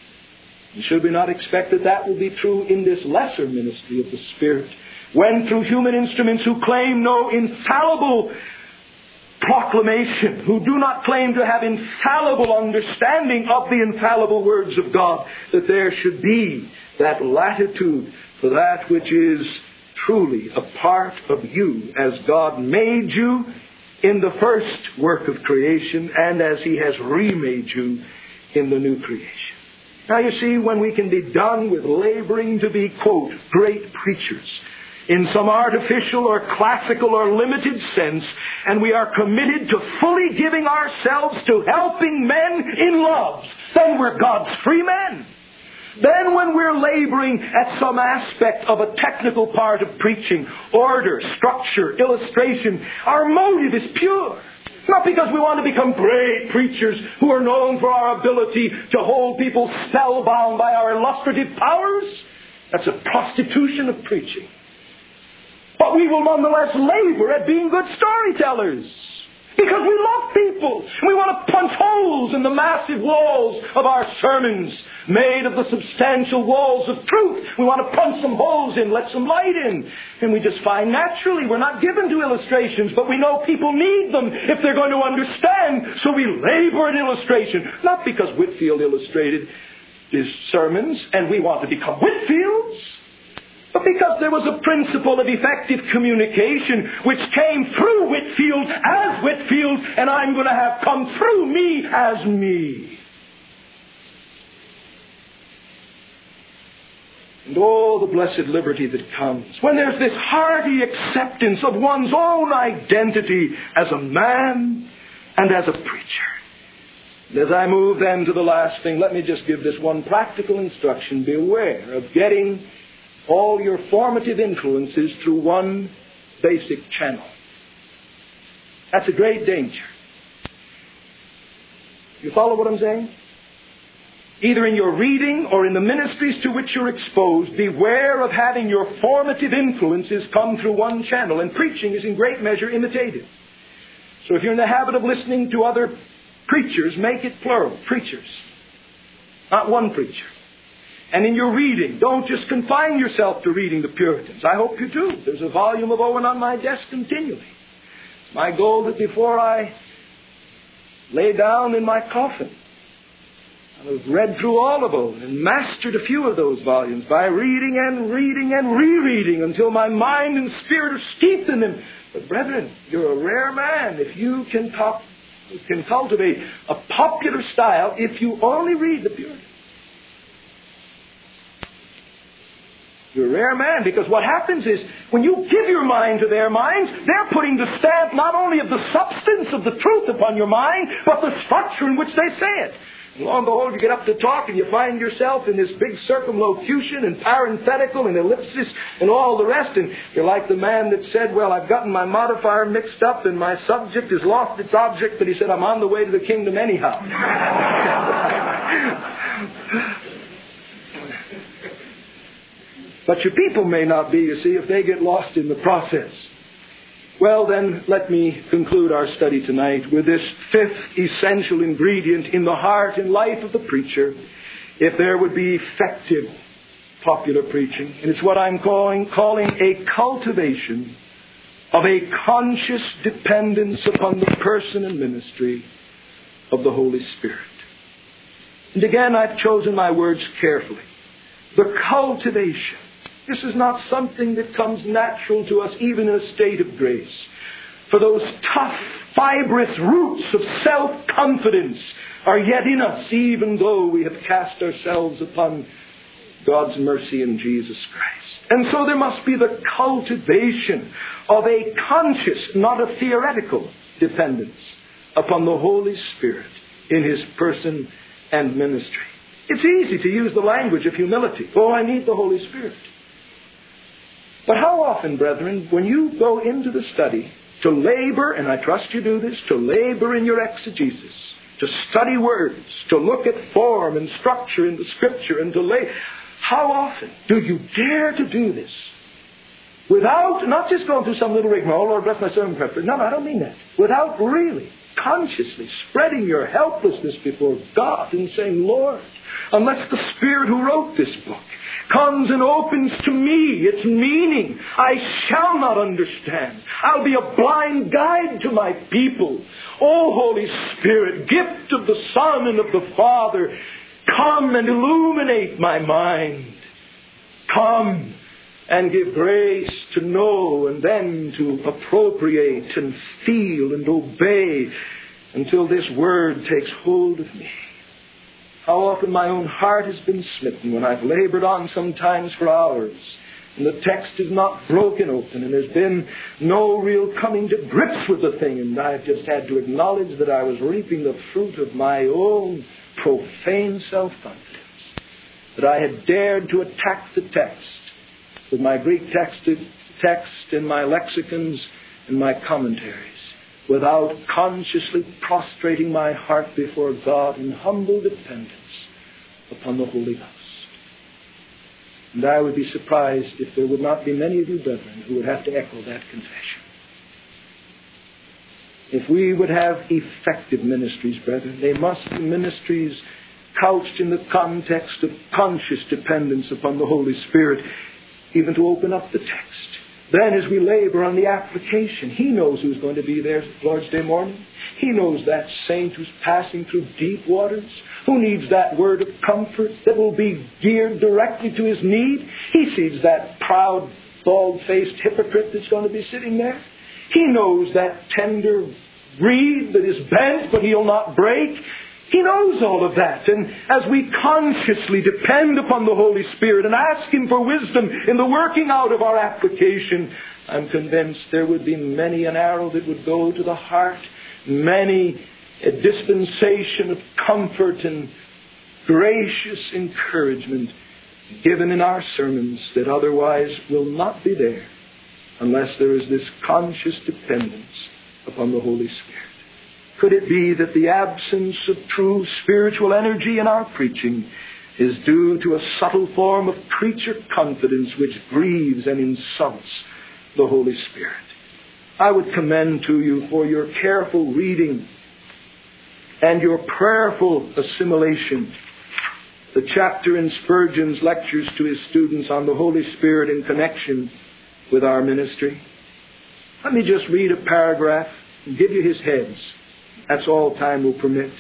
And should we not expect that that will be true in this lesser ministry of the Spirit, when through human instruments who claim no infallible proclamation, who do not claim to have infallible understanding of the infallible words of God, that there should be that latitude for that which is truly a part of you as God made you in the first work of creation and as He has remade you in the new creation. Now you see, when we can be done with laboring to be, quote, great preachers in some artificial or classical or limited sense, and we are committed to fully giving ourselves to helping men in love, then we're God's free men. Then when we're laboring at some aspect of a technical part of preaching, order, structure, illustration, our motive is pure. Not because we want to become great preachers who are known for our ability to hold people spellbound by our illustrative powers. That's a prostitution of preaching. But we will nonetheless labor at being good storytellers. Because we love people. We want to punch holes in the massive walls of our sermons, made of the substantial walls of truth. We want to punch some holes in, let some light in. And we just find naturally we're not given to illustrations, but we know people need them if they're going to understand. So we labor at illustration. Not because Whitefield illustrated his sermons and we want to become Whitefields, but because there was a principle of effective communication which came through Whitefield as Whitefield, and I'm going to have come through me as me. And all the blessed liberty that comes when there's this hearty acceptance of one's own identity as a man and as a preacher. And as I move then to the last thing, let me just give this one practical instruction. Beware of getting all your formative influences through one basic channel. That's a great danger. You follow what I'm saying? Either in your reading or in the ministries to which you're exposed, beware of having your formative influences come through one channel. And preaching is in great measure imitative. So if you're in the habit of listening to other preachers, make it plural, preachers. Not one preacher. And in your reading, don't just confine yourself to reading the Puritans. I hope you do. There's a volume of Owen on my desk continually. My goal that before I lay down in my coffin, I've read through all of Owen and mastered a few of those volumes by reading and reading and rereading until my mind and spirit are steeped in them. But brethren, you're a rare man if you can cultivate a popular style if you only read the Puritans. You're a rare man, because what happens is when you give your mind to their minds, they're putting the stamp not only of the substance of the truth upon your mind, but the structure in which they say it. And lo and behold, you get up to talk and you find yourself in this big circumlocution and parenthetical and ellipsis and all the rest. And you're like the man that said, well, I've gotten my modifier mixed up and my subject has lost its object, but he said, I'm on the way to the kingdom anyhow. But your people may not be, you see, if they get lost in the process. Well, then, let me conclude our study tonight with this fifth essential ingredient in the heart and life of the preacher, if there would be effective popular preaching. And it's what I'm calling a cultivation of a conscious dependence upon the person and ministry of the Holy Spirit. And again, I've chosen my words carefully. The cultivation. This is not something that comes natural to us even in a state of grace. For those tough, fibrous roots of self-confidence are yet in us, even though we have cast ourselves upon God's mercy in Jesus Christ. And so there must be the cultivation of a conscious, not a theoretical, dependence upon the Holy Spirit in His person and ministry. It's easy to use the language of humility. Oh, I need the Holy Spirit. But how often, brethren, when you go into the study to labor, and I trust you do this, to labor in your exegesis, to study words, to look at form and structure in the Scripture, and to how often do you dare to do this without, not just going through some little rigmarole, Lord bless my sermon prep. No, I don't mean that. Without really, consciously spreading your helplessness before God and saying, Lord, unless the Spirit who wrote this book comes and opens to me its meaning, I shall not understand. I'll be a blind guide to my people. O Holy Spirit, gift of the Son and of the Father, come and illuminate my mind. Come and give grace to know and then to appropriate and feel and obey until this word takes hold of me. How often my own heart has been smitten when I've labored on sometimes for hours and the text is not broken open and there's been no real coming to grips with the thing, and I've just had to acknowledge that I was reaping the fruit of my own profane self-confidence, that I had dared to attack the text with my Greek text and my lexicons and my commentaries without consciously prostrating my heart before God in humble dependence upon the Holy Ghost. And I would be surprised if there would not be many of you brethren who would have to echo that confession. If we would have effective ministries, brethren, they must be ministries couched in the context of conscious dependence upon the Holy Spirit, even to open up the text. Then as we labor on the application, He knows who's going to be there Lord's Day morning. He knows that saint who's passing through deep waters, who needs that word of comfort that will be geared directly to his need. He sees that proud, bald-faced hypocrite that's going to be sitting there. He knows that tender reed that is bent but he'll not break. He knows all of that. And as we consciously depend upon the Holy Spirit and ask Him for wisdom in the working out of our application, I'm convinced there would be many an arrow that would go to the heart, many a dispensation of comfort and gracious encouragement given in our sermons that otherwise will not be there unless there is this conscious dependence upon the Holy Spirit. Could it be that the absence of true spiritual energy in our preaching is due to a subtle form of creature confidence which grieves and insults the Holy Spirit? I would commend to you for your careful reading and your prayerful assimilation the chapter in Spurgeon's lectures to his students on the Holy Spirit in connection with our ministry. Let me just read a paragraph and give you his heads. That's all time will permit.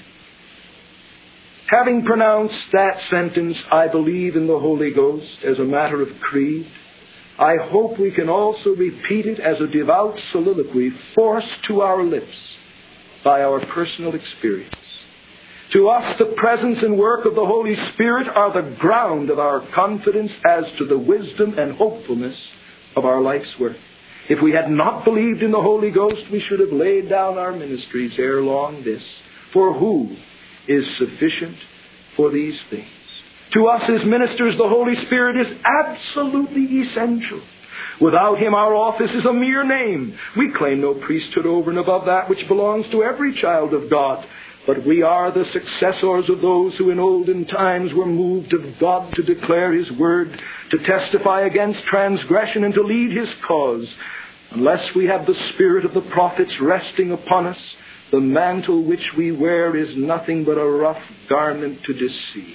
Having pronounced that sentence, I believe in the Holy Ghost, as a matter of creed, I hope we can also repeat it as a devout soliloquy forced to our lips by our personal experience. To us, the presence and work of the Holy Spirit are the ground of our confidence as to the wisdom and hopefulness of our life's work. If we had not believed in the Holy Ghost, we should have laid down our ministries ere long this. For who is sufficient for these things? To us as ministers, the Holy Spirit is absolutely essential. Without Him, our office is a mere name. We claim no priesthood over and above that which belongs to every child of God. But we are the successors of those who in olden times were moved of God to declare His word, to testify against transgression, and to lead His cause. Unless we have the spirit of the prophets resting upon us, the mantle which we wear is nothing but a rough garment to deceive.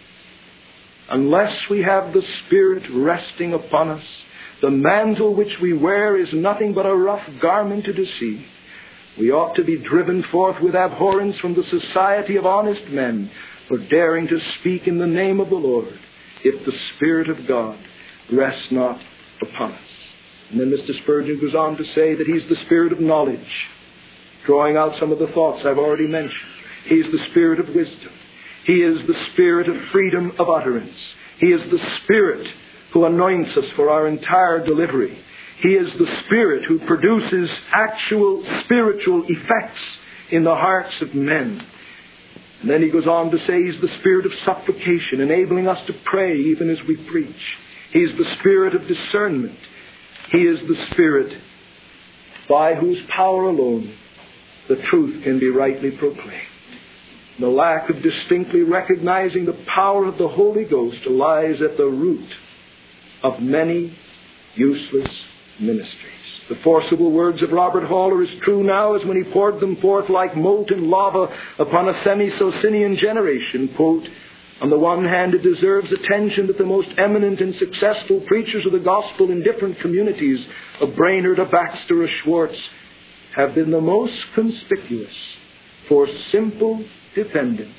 Unless we have the Spirit resting upon us, the mantle which we wear is nothing but a rough garment to deceive. We ought to be driven forth with abhorrence from the society of honest men for daring to speak in the name of the Lord, if the Spirit of God rests not upon us. And then Mr. Spurgeon goes on to say that He's the Spirit of knowledge, drawing out some of the thoughts I've already mentioned. He's the Spirit of wisdom. He is the Spirit of freedom of utterance. He is the Spirit who anoints us for our entire delivery. He is the Spirit who produces actual spiritual effects in the hearts of men. And then he goes on to say He's the Spirit of supplication, enabling us to pray even as we preach. He's the Spirit of discernment. He is the Spirit by whose power alone the truth can be rightly proclaimed. The lack of distinctly recognizing the power of the Holy Ghost lies at the root of many useless ministries. The forcible words of Robert Hall are as true now as when he poured them forth like molten lava upon a semi-Socinian generation. Quote, on the one hand, it deserves attention that the most eminent and successful preachers of the gospel in different communities, a Brainerd, a Baxter, a Schwartz, have been the most conspicuous for simple dependence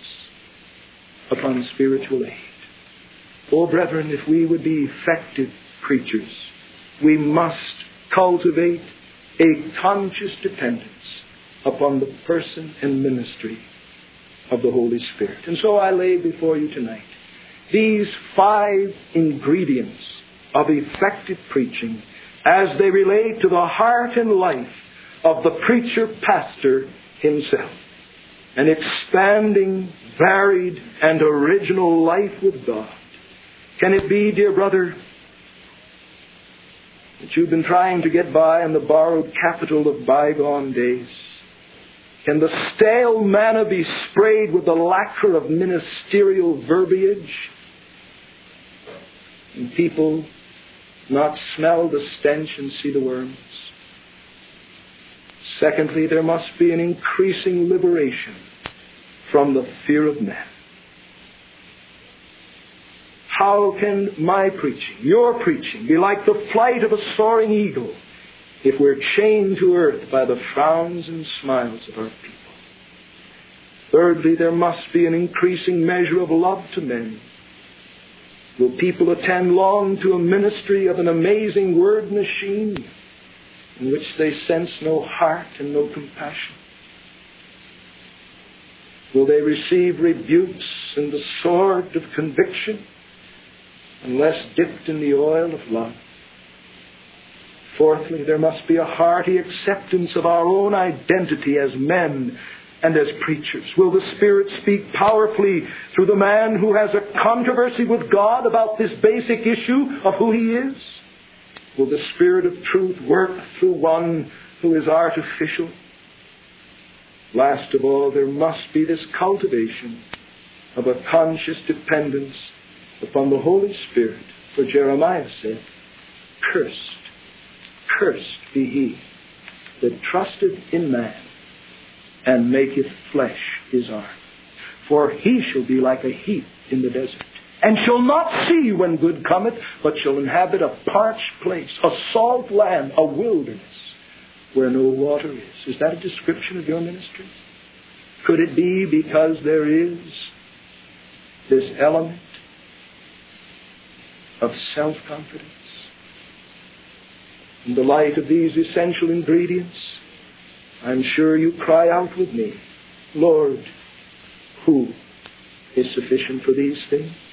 upon spiritual aid. Oh, brethren, if we would be effective preachers, we must cultivate a conscious dependence upon the person and ministry of the Holy Spirit. And so I lay before you tonight these 5 ingredients of effective preaching as they relate to the heart and life of the preacher-pastor himself. An expanding, varied, and original life with God. Can it be, dear brother, that you've been trying to get by on the borrowed capital of bygone days? Can the stale manna be sprayed with the lacquer of ministerial verbiage, and people not smell the stench and see the worms? Secondly, there must be an increasing liberation from the fear of men. How can my preaching, your preaching, be like the flight of a soaring eagle if we're chained to earth by the frowns and smiles of our people? Thirdly, there must be an increasing measure of love to men. Will people attend long to a ministry of an amazing word machine in which they sense no heart and no compassion? Will they receive rebukes and the sword of conviction unless dipped in the oil of love? Fourthly, there must be a hearty acceptance of our own identity as men and as preachers. Will the Spirit speak powerfully through the man who has a controversy with God about this basic issue of who he is? Will the Spirit of truth work through one who is artificial? Last of all, there must be this cultivation of a conscious dependence upon the Holy Spirit. For Jeremiah said, Cursed be he that trusteth in man and maketh flesh his arm. For he shall be like a heath in the desert, and shall not see when good cometh, but shall inhabit a parched place, a salt land, a wilderness, where no water is. Is that a description of your ministry? Could it be because there is this element of self-confidence? In the light of these essential ingredients, I'm sure you cry out with me, Lord, who is sufficient for these things?